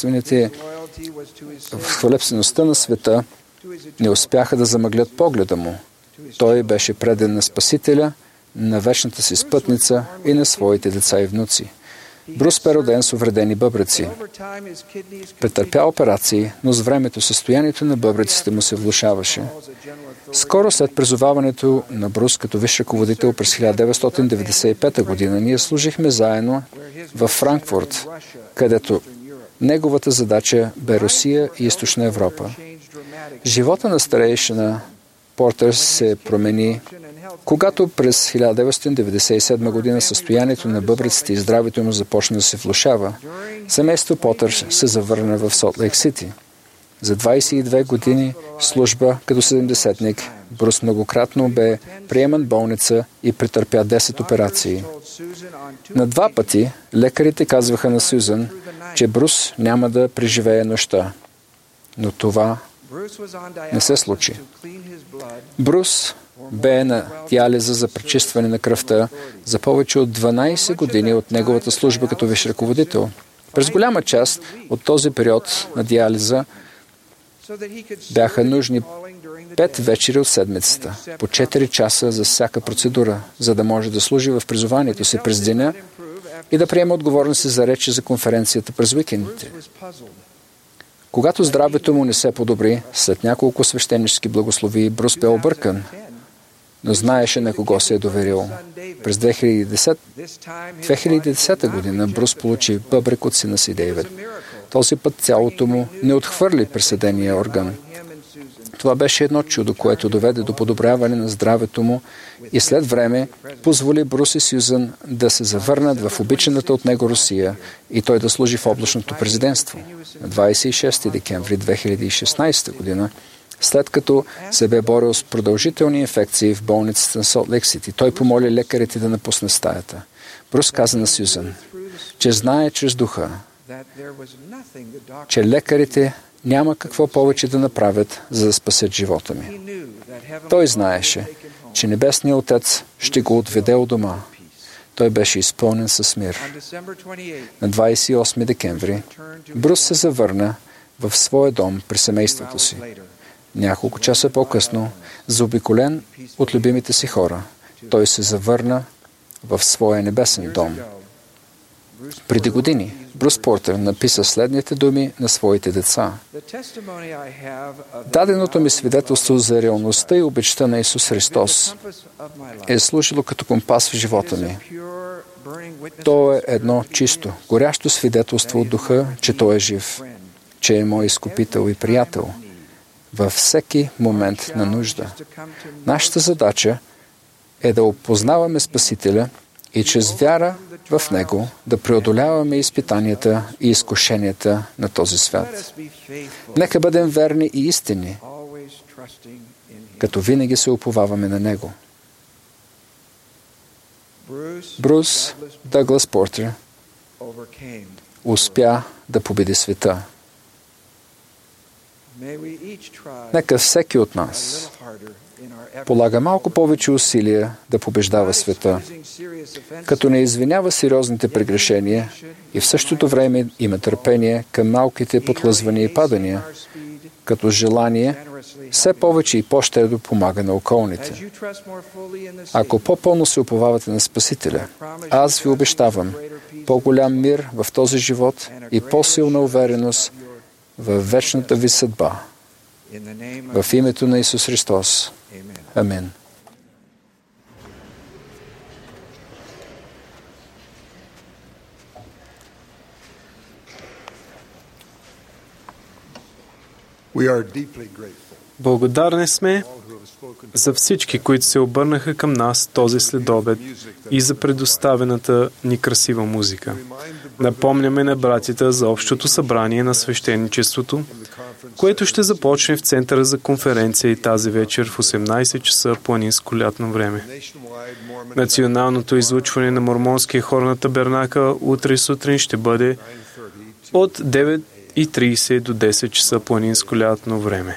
хвалебствеността на света не успяха да замъглят погледа му. Той беше преден на Спасителя, на вечната си спътница и на своите деца и внуци. Брус бе роден с увредени бъбреци. Претърпя операции, но с времето състоянието на бъбреците му се влошаваше. Скоро след призоваването на Брус като висш ръководител през хиляда деветстотин деветдесет и пета година, ние служихме заедно във Франкфурт, където неговата задача бе Русия и Източна Европа. Живота на старейшина Портер се промени, когато през хиляда деветстотин деветдесет и седма година състоянието на бъбреците и здравето му започна да се влошава. Семейство Портер се завърна в Солт Лейк Сити. За двадесет и две години служба като седемдесетник, Брус многократно бе приеман в болница и претърпя десет операции. На два пъти лекарите казваха на Сюзан, че Брус няма да преживее нощта. Но това не се случи. Брус бе на диализа за пречистване на кръвта за повече от дванадесет години от неговата служба като висш ръководител. През голяма част от този период на диализа бяха нужни пет вечери от седмицата, по четири часа за всяка процедура, за да може да служи в призованието си през деня и да приема отговорности за речи за конференцията през уикендите. Когато здравето му не се подобри, след няколко свещенически благослови, Брус бе объркан, но знаеше на кого се е доверил. През две хиляди и десета година Брус получи бъбрек от сина си Дейвид. Този път цялото му не отхвърли присъдения орган. Това беше едно чудо, което доведе до подобряване на здравето му и след време позволи Брус и Сюзан да се завърнат в обичаната от него Русия и той да служи в областното президентство. На двадесет и шести декември две хиляди и шестнадесета година, след като се бе борил с продължителни инфекции в болницата на Солт Лейк Сити, той помоли лекарите да напусне стаята. Брус каза на Сюзан, че знае чрез духа, че лекарите няма какво повече да направят, за да спасят живота ми. Той знаеше, че Небесният Отец ще го отведе у дома. Той беше изпълнен с мир. На двадесет и осми декември Брус се завърна в своя дом при семейството си. Няколко часа по-късно, заобиколен от любимите си хора, той се завърна в своя небесен дом. Преди години Брус Портер написа следните думи на своите деца. Даденото ми свидетелство за реалността и обичта на Исус Христос е служило като компас в живота ми. То е едно чисто, горящо свидетелство от духа, че Той е жив, че е мой изкупител и приятел във всеки момент на нужда. Нашата задача е да опознаваме Спасителя и чрез вяра в Него да преодоляваме изпитанията и изкушенията на този свят. Нека бъдем верни и истинни, като винаги се уповаваме на Него. Брус Дъглас Портер успя да победи света. Нека всеки от нас полага малко повече усилия да побеждава света, като не извинява сериозните прегрешения и в същото време има търпение към малките подхлъзвания и падания, като желание все повече и по-щедро помага на околните. Ако по-пълно се уповавате на Спасителя, аз ви обещавам по-голям мир в този живот и по-силна увереност в вечната ви съдба. В името на Исус Христос. Амин. Благодарни сме за всички, които се обърнаха към нас този следобед и за предоставената ни красива музика. Напомняме на братята за общото събрание на свещеничеството, което ще започне в Центъра за конференция и тази вечер в осемнайсет часа планинско лятно време. Националното излъчване на Мормонския хор на Табернакъл утре сутрин ще бъде от девет и трийсет до десет часа планинско лятно време.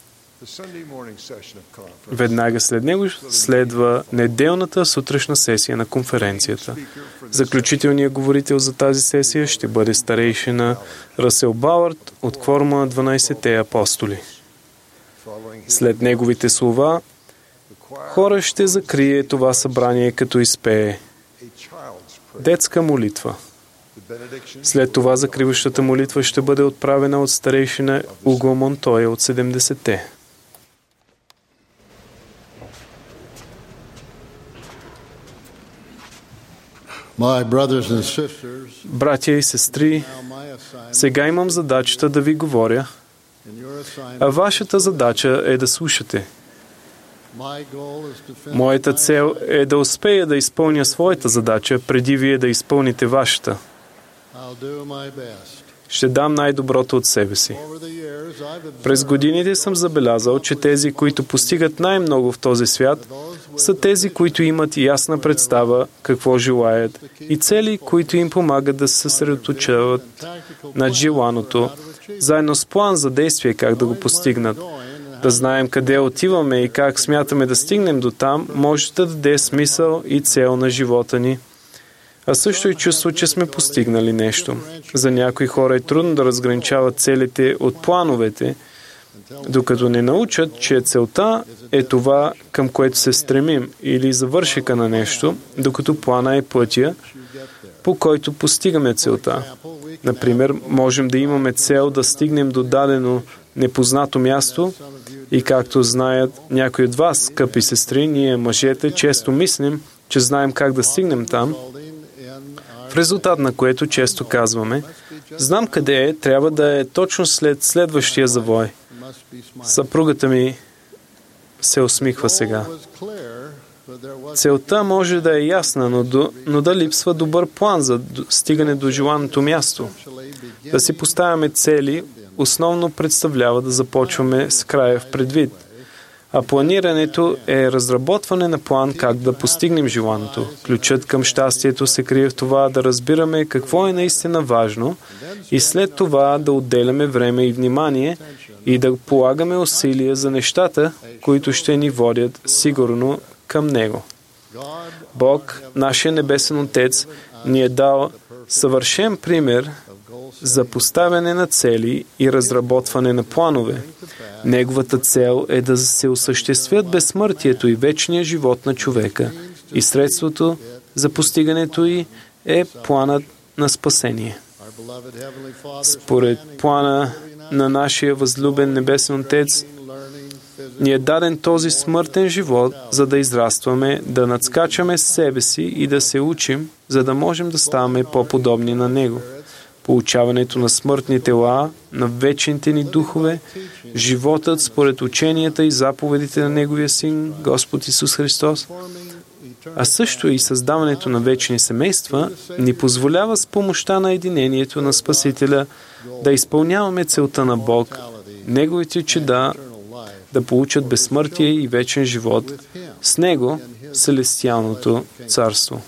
Веднага след него следва неделната сутрешна сесия на конференцията. Заключителният говорител за тази сесия ще бъде старейшина Расел Бауърд от кворума на дванайсетте апостоли. След неговите слова, хора ще закрие това събрание, като изпее детска молитва. След това закриващата молитва ще бъде отправена от старейшина Уго Монтоя от седемдесетте. Братя и сестри, сега имам задачата да ви говоря, а вашата задача е да слушате. Моята цел е да успея да изпълня своята задача, преди вие да изпълните вашата. Ще дам най-доброто от себе си. През годините съм забелязал, че тези, които постигат най-много в този свят, са тези, които имат ясна представа какво желаят и цели, които им помагат да се съсредоточават над желаното, заедно с план за действие как да го постигнат. Да знаем къде отиваме и как смятаме да стигнем до там, може да даде смисъл и цел на живота ни. А също и чувство, че сме постигнали нещо. За някои хора е трудно да разграничават целите от плановете, докато не научат, че целта е това, към което се стремим, или завършика на нещо, докато плана е пътя, по който постигаме целта. Например, можем да имаме цел да стигнем до дадено непознато място и както знаят някои от вас, скъпи сестри, ние мъжете често мислим, че знаем как да стигнем там, в резултат на което често казваме, знам къде е, трябва да е точно след следващия завой. Съпругата ми се усмихва сега. Целта може да е ясна, но, до, но да липсва добър план за стигане до желаното място. Да си поставяме цели, основно представлява да започваме с края в предвид. А планирането е разработване на план как да постигнем желаното. Ключът към щастието се крие в това да разбираме какво е наистина важно и след това да отделяме време и внимание и да полагаме усилия за нещата, които ще ни водят сигурно към Него. Бог, нашия Небесен Отец, ни е дал съвършен пример за поставяне на цели и разработване на планове. Неговата цел е да се осъществят безсмъртието и вечния живот на човека и средството за постигането й е планът на спасение. Според плана на нашия възлюбен Небесен Отец, ни е даден този смъртен живот, за да израстваме, да надскачаме себе си и да се учим, за да можем да ставаме по-подобни на Него. Получаването на смъртни тела, на вечните ни духове, животът според ученията и заповедите на Неговия Син, Господ Исус Христос, а също и създаването на вечни семейства, ни позволява с помощта на единението на Спасителя да изпълняваме целта на Бог, Неговите чеда да получат безсмъртие и вечен живот, с Него Селестиалното царство.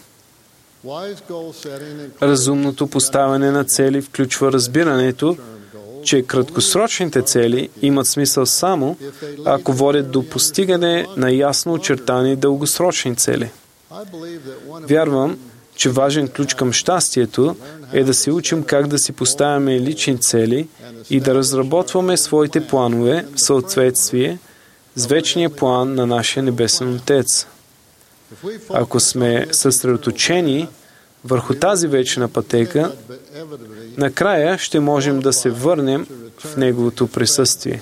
Разумното поставяне на цели включва разбирането, че краткосрочните цели имат смисъл само, ако водят до постигане на ясно очертани дългосрочни цели. Вярвам, че важен ключ към щастието е да се учим как да си поставяме лични цели и да разработваме своите планове в съответствие с вечния план на нашия Небесен Отец. Ако сме съсредоточени върху тази вечна пътека, накрая ще можем да се върнем в Неговото присъствие.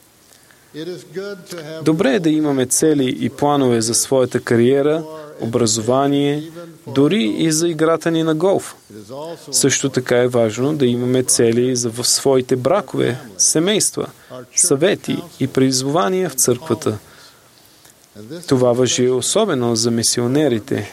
Добре е да имаме цели и планове за своята кариера, образование, дори и за играта ни на голф. Също така е важно да имаме цели за в своите бракове, семейства, съвети и призвания в църквата. Това важи особено за мисионерите.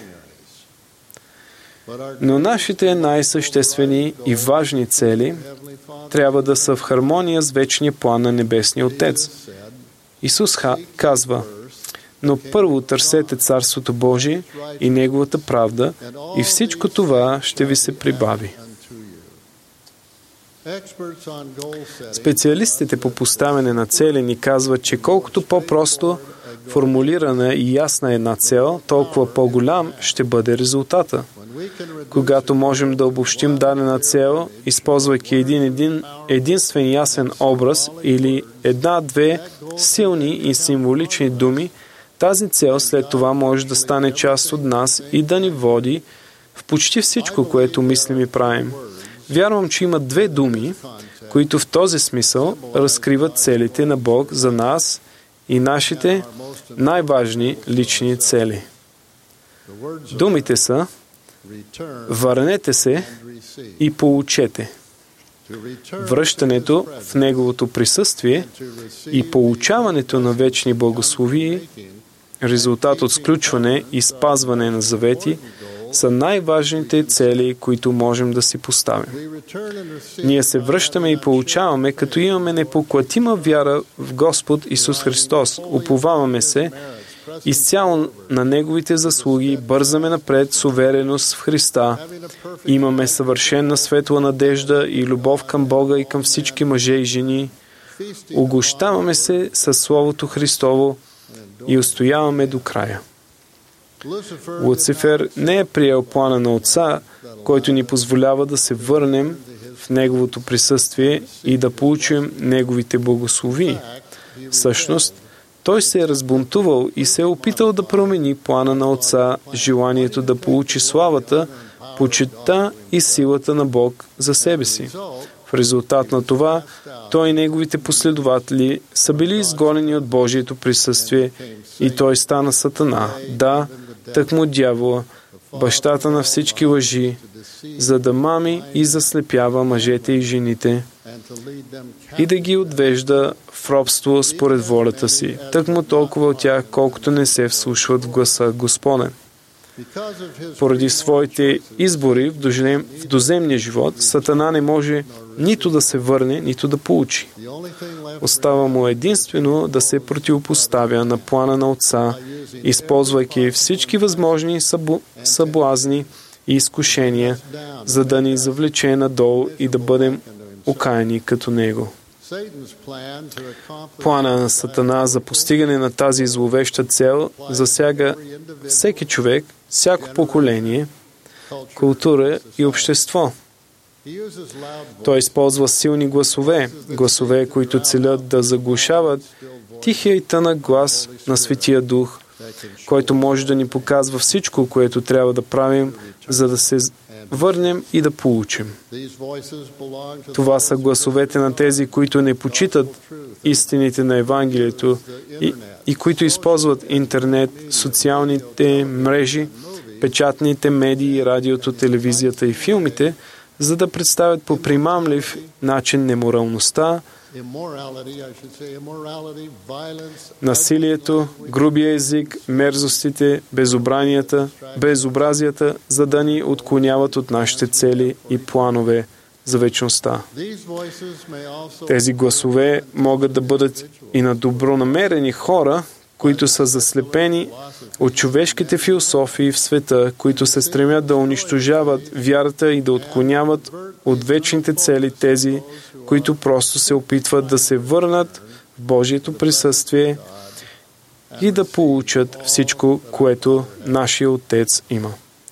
Но нашите най-съществени и важни цели трябва да са в хармония с вечния план на Небесния Отец. Исус казва: но първо търсете Царството Божие и Неговата правда, и всичко това ще ви се прибави. Специалистите по поставяне на цели ни казват, че колкото по-просто формулирана и ясна е една цел, толкова по-голям ще бъде резултата. Когато можем да обобщим дадена цел, използвайки един, един единствен ясен образ или една-две силни и символични думи, тази цел след това може да стане част от нас и да ни води в почти всичко, което мислим и правим. Вярвам, че има две думи, които в този смисъл разкриват целите на Бог за нас и нашите най-важни лични цели. Думите са: върнете се и получете. Връщането в Неговото присъствие и получаването на вечни благословии, резултат от сключване и спазване на завети, са най-важните цели, които можем да си поставим. Ние се връщаме и получаваме, като имаме непоклатима вяра в Господ Исус Христос. Уповаваме се изцяло на Неговите заслуги, бързаме напред с увереност в Христа. Имаме съвършена светла надежда и любов към Бога и към всички мъже и жени. Угощаваме се със Словото Христово и устояваме до края. Луцифер не е приел плана на Отца, който ни позволява да се върнем в Неговото присъствие и да получим Неговите благословии. Всъщност, той се е разбунтувал и се е опитал да промени плана на Отца, желанието да получи славата, почитта и силата на Бог за себе си. В резултат на това, той и неговите последователи са били изгонени от Божието присъствие и той стана Сатана, да, тъкмо дявола, бащата на всички лъжи, за да мами и заслепява мъжете и жените и да ги отвежда в робство според волята си, тъкмо толкова от тях, колкото не се вслушват в гласа Господен. Поради своите избори в, дожем, в доземния живот, Сатана не може нито да се върне, нито да получи. Остава му единствено да се противопоставя на плана на Отца, използвайки всички възможни събу, съблазни и изкушения, за да ни завлече надолу и да бъдем окаяни като него. Плана на Сатана за постигане на тази зловеща цел засяга всеки човек, всяко поколение, култура и общество. Той използва силни гласове, гласове, които целят да заглушават тихия и тънък глас на Светия Дух, който може да ни показва всичко, което трябва да правим, за да се върнем и да получим. Това са гласовете на тези, които не почитат истините на Евангелието и, и които използват интернет, социалните мрежи, печатните медии, радиото, телевизията и филмите, за да представят по примамлив начин неморалността, насилието, грубия език, мерзостите, безобранията, безобразията, за да ни отклоняват от нашите цели и планове за вечността. Тези гласове могат да бъдат и на добронамерени хора, които са заслепени от човешките философии в света, които се стремят да унищожават вярата и да отклоняват от вечните цели тези, които просто се опитват да се върнат в Божието присъствие и да получат всичко, което нашия Отец има.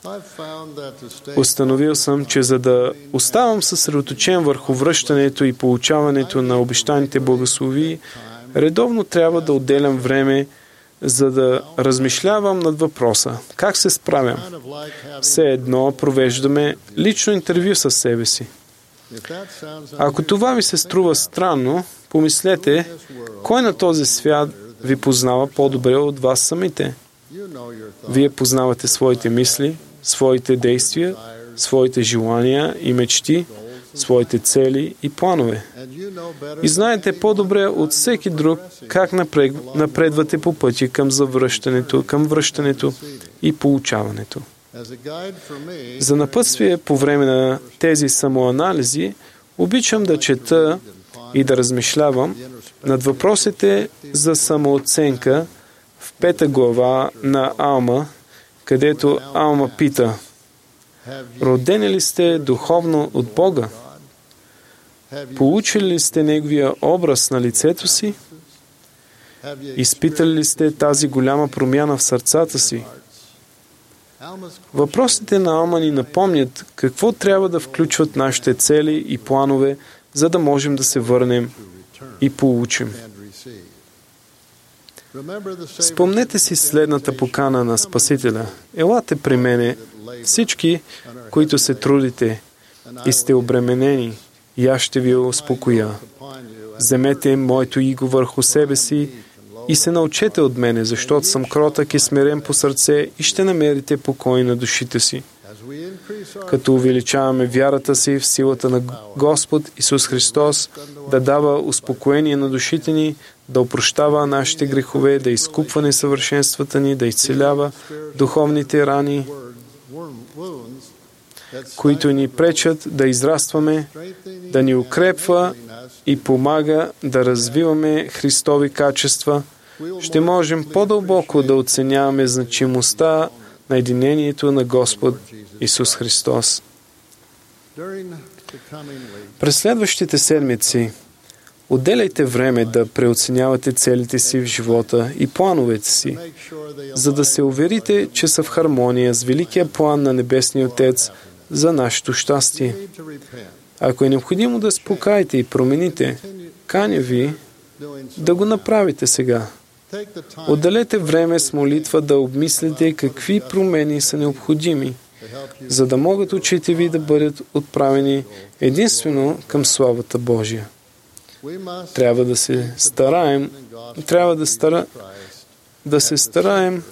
Установил съм, че за да оставам съсредоточен върху връщането и получаването на обещаните благословии, редовно трябва да отделям време, за да размишлявам над въпроса. Как се справям? Все едно провеждаме лично интервю със себе си. Ако това ви се струва странно, помислете, кой на този свят ви познава по-добре от вас самите? Вие познавате своите мисли, своите действия, своите желания и мечти, своите цели и планове. И знаете по-добре от всеки друг как напредвате по пътя към завръщането, към връщането и получаването. За напътствие по време на тези самоанализи обичам да чета и да размишлявам над въпросите за самооценка в пета глава на Алма, където Алма пита: родени ли сте духовно от Бога? Получили ли сте Неговия образ на лицето си? Изпитали ли сте тази голяма промяна в сърцата си? Въпросите на Алма ни напомнят какво трябва да включват нашите цели и планове, за да можем да се върнем и получим. Спомнете си следната покана на Спасителя. Елате при мене, всички, които се трудите и сте обременени, и аз ще ви успокоя. Вземете моето иго върху себе си и се научете от мене, защото съм кротък и смирен по сърце и ще намерите покой на душите си. Като увеличаваме вярата си в силата на Господ Исус Христос, да дава успокоение на душите ни, да опрощава нашите грехове, да изкупва несъвършенствата ни, да изцелява духовните рани, които ни пречат да израстваме, да ни укрепва и помага да развиваме Христови качества, ще можем по-дълбоко да оценяваме значимостта на единението на Господ Исус Христос. През следващите седмици отделяйте време да преоценявате целите си в живота и плановете си, за да се уверите, че са в хармония с великия план на Небесния Отец за нашето щастие. Ако е необходимо да спокаете и промените, каня ви да го направите сега. Отделете време с молитва да обмислите какви промени са необходими, за да могат очите ви да бъдат отправени единствено към славата Божия. Трябва да се стараем, трябва да, стара, да се стараем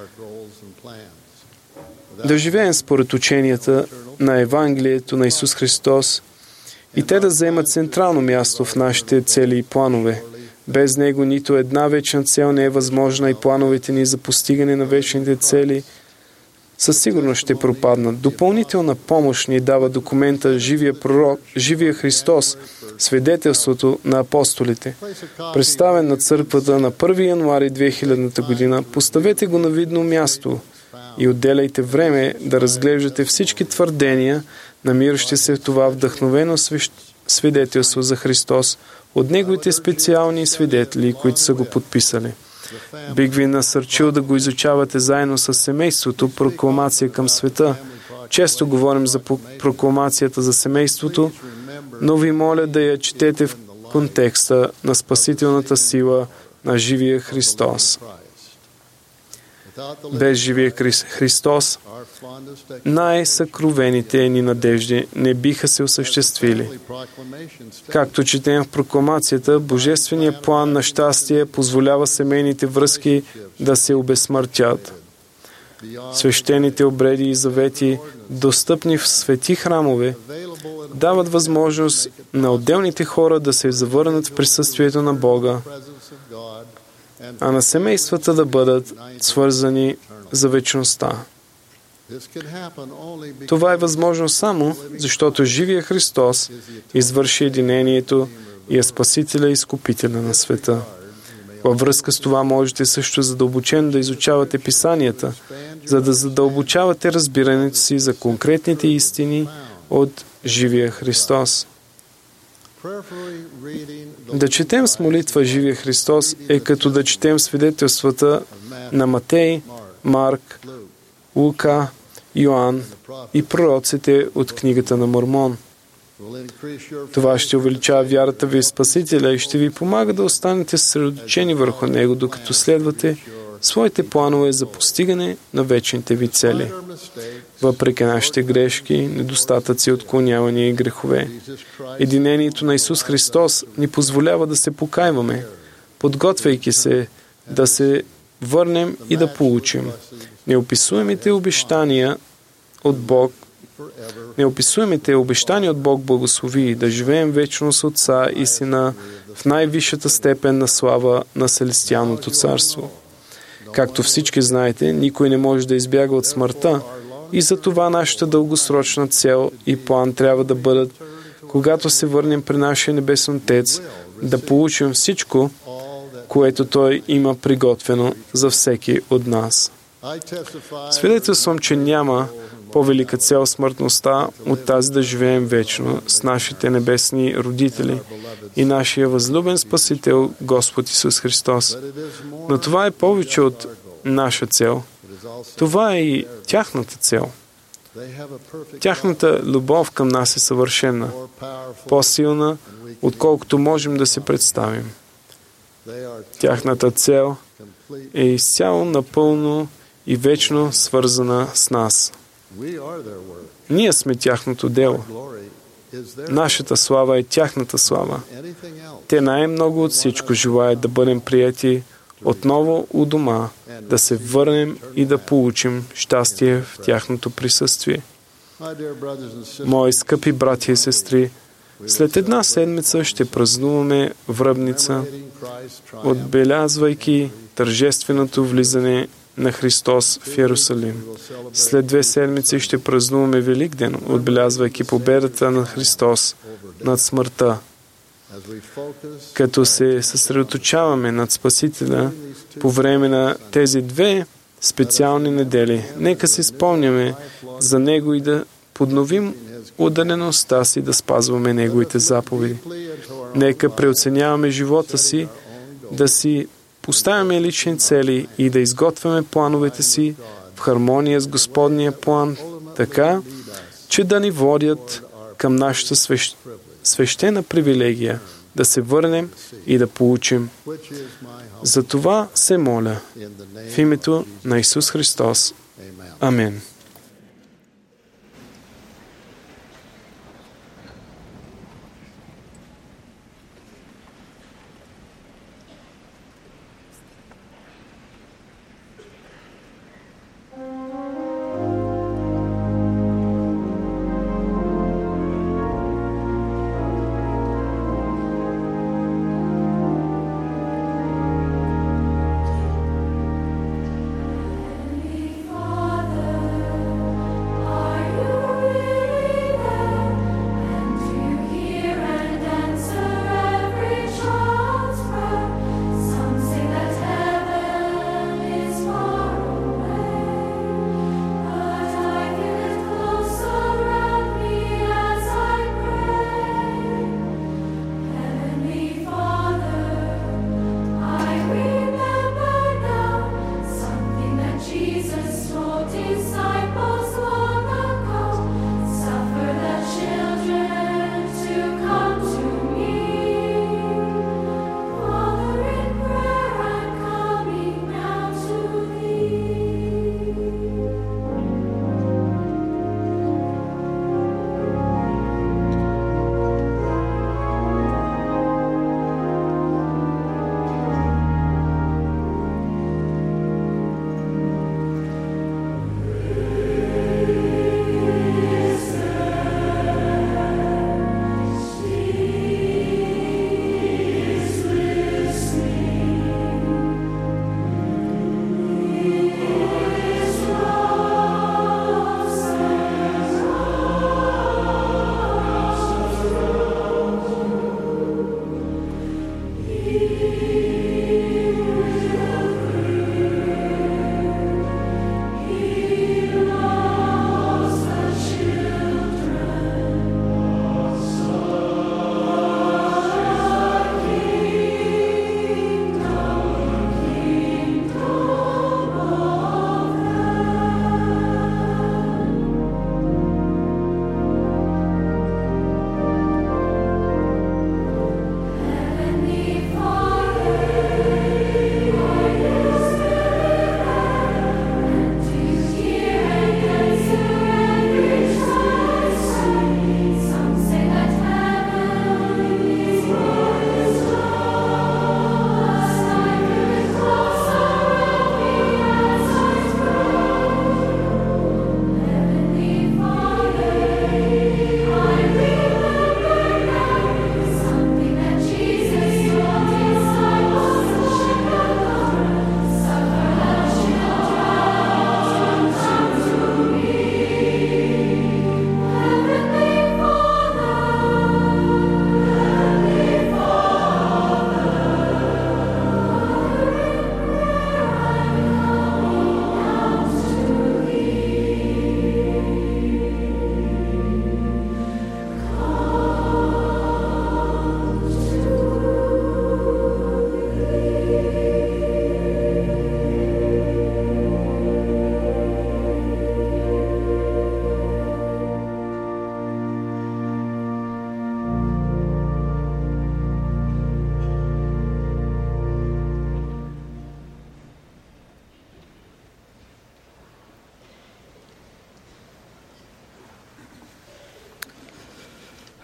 да живеем според ученията на Евангелието на Исус Христос и те да заемат централно място в нашите цели и планове. Без Него нито една вечна цел не е възможна и плановете ни за постигане на вечните цели със сигурност ще пропаднат. Допълнителна помощ ни дава документа Живия пророк, Живия Христос, свидетелството на апостолите. Представен на църквата на първи януари две хиляди година, поставете го на видно място и отделяйте време да разглеждате всички твърдения, намиращи се в това вдъхновено свидетелство за Христос от Неговите специални свидетели, които са го подписали. Бих ви насърчил да го изучавате заедно с семейството Прокламация към света. Често говорим за прокламацията за семейството, но ви моля да я четете в контекста на спасителната сила на живия Христос. Без живия Христос, най-съкровените ни надежди не биха се осъществили. Както четем в прокламацията, Божественият план на щастие позволява семейните връзки да се обезсмъртят. Свещените обреди и завети, достъпни в свети храмове, дават възможност на отделните хора да се завърнат в присъствието на Бога, а на семействата да бъдат свързани за вечността. Това е възможно само, защото живия Христос извърши единението и е Спасителя и Изкупителя на света. Във връзка с това можете също задълбочено да изучавате Писанията, за да задълбочавате разбирането си за конкретните истини от живия Христос. Да четем с молитва живия Христос е като да четем свидетелствата на Матей, Марк, Лука Йоан и пророците от книгата на Мормон. Това ще увеличава вярата ви в Спасителя и ще ви помага да останете съсредоточени върху Него, докато следвате своите планове за постигане на вечните ви цели. Въпреки нашите грешки, недостатъци, отклонявания и грехове, единението на Исус Христос ни позволява да се покайваме, подготвяйки се да се върнем и да получим неописуемите обещания от Бог, неописуемите обещания от Бог благослови да живеем вечно с Отца и Сина в най-висшата степен на слава на Селестиалното царство. Както всички знаете, никой не може да избяга от смъртта и за това нашата дългосрочна цел и план трябва да бъдат, когато се върнем при нашия Небесен Отец, да получим всичко, което Той има приготвено за всеки от нас. Свидетелствам, че няма по-велика цел смъртността от тази да живеем вечно с нашите небесни родители и нашия възлюбен Спасител Господ Исус Христос. Но това е повече от наша цел. Това е и тяхната цел. Тяхната любов към нас е съвършена, по-силна, отколкото можем да се представим. Тяхната цел е изцяло, напълно и вечно свързана с нас. Ние сме тяхното дело. Нашата слава е тяхната слава. Те най-много от всичко желаят да бъдем прияти отново у дома, да се върнем и да получим щастие в тяхното присъствие. Мои скъпи братя и сестри, след една седмица ще празнуваме Връбница, отбелязвайки тържественото влизане на Христос в Йерусалим. След две седмици ще празнуваме Великден, отбелязвайки победата на Христос над смъртта. Като се съсредоточаваме над Спасителя по време на тези две специални недели, нека си спомняме за Него и да подновим отдадеността си да спазваме Неговите заповеди. Нека преоценяваме живота си, да си поставяме лични цели и да изготвяме плановете си в хармония с Господния план, така, че да ни водят към нашата свещ... свещена привилегия, да се върнем и да получим. За това се моля в името на Исус Христос. Амин. Father,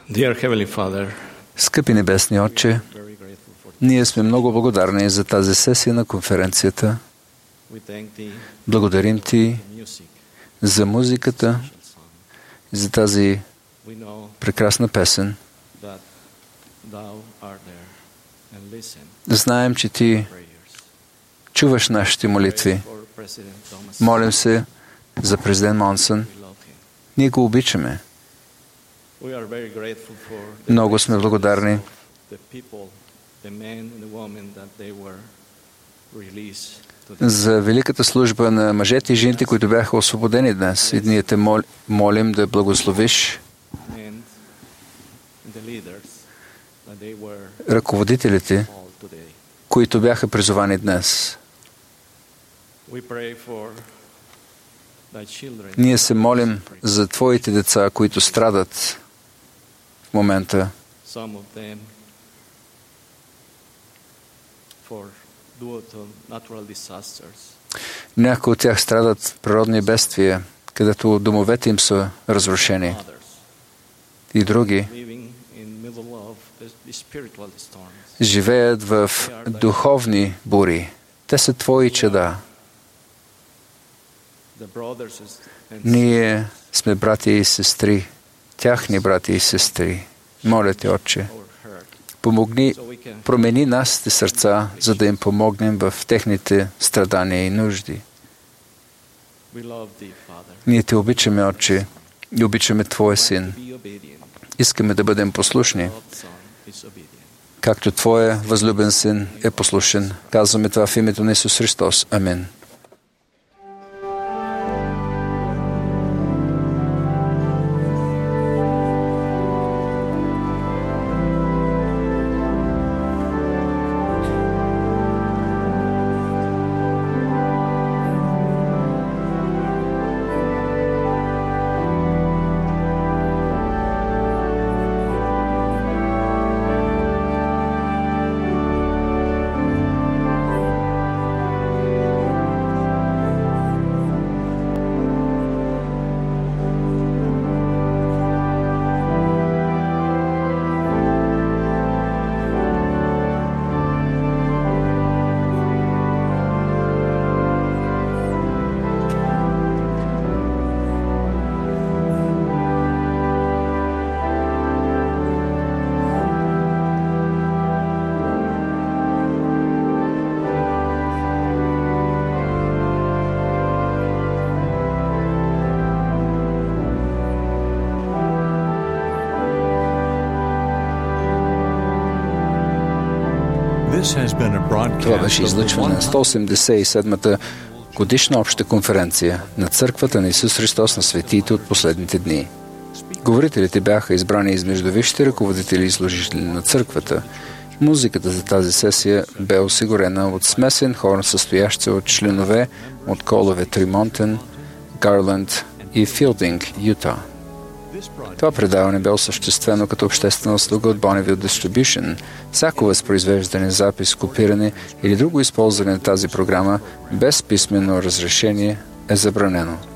Dear Heavenly Father, Скъпи Небесни Отче, very grateful for ние сме много благодарни за тази сесия на конференцията. we thank Thee Благодарим Ти for music, за музиката, song. за тази We know прекрасна песен. that Thou art there and listen Знаем, че Ти prayers. чуваш нашите молитви. Pray for President Thomas. Молим се за президент Монсън. We love him. Ние го обичаме. We are very grateful for the Много сме благодарни the people, the men and the women that they were released to the за великата служба на мъжете и жените, които бяха освободени днес. И ние те мол, молим да благословиш and the leaders that they were ръководителите, called today. които бяха призовани днес. We pray for thy children. Ние се молим за Твоите деца, които страдат в момента. Some of them for due to natural disasters. Някои от тях страдат в природни бедствия, където домовете им са разрушени. Others И други living in middle of the, the spiritual storms. живеят в духовни бури. Те са Твои чада. The brothers and Ние сме брати и сестри, тяхни брати и сестри. Моля Те, Отче, our hurt, помогни, so we can промени нашите сърца, за да им помогнем в техните страдания и нужди. we love thee, Father. Ние Те обичаме, Отче, и обичаме Твоя Син. Be obedient. Искаме да бъдем послушни, God's Son is obedient. както Твоя възлюбен Син е послушен. Казваме това в името на Исус Христос. Амин. Това беше излъчване на сто осемдесет и седмата годишна обща конференция на Църквата на Исус Христос на светиите от последните дни. Говорителите бяха избрани измежду висшите ръководители и служители на Църквата. Музиката за тази сесия бе осигурена от смесен хор, състоящ се от членове от колове Тримонтън, Гарланд и Филдинг, Юта. Това предаване бе осъществено като обществена услуга от Bonneville Distribution. Всяко възпроизвеждане, запис, копиране или друго използване на тази програма без писмено разрешение е забранено.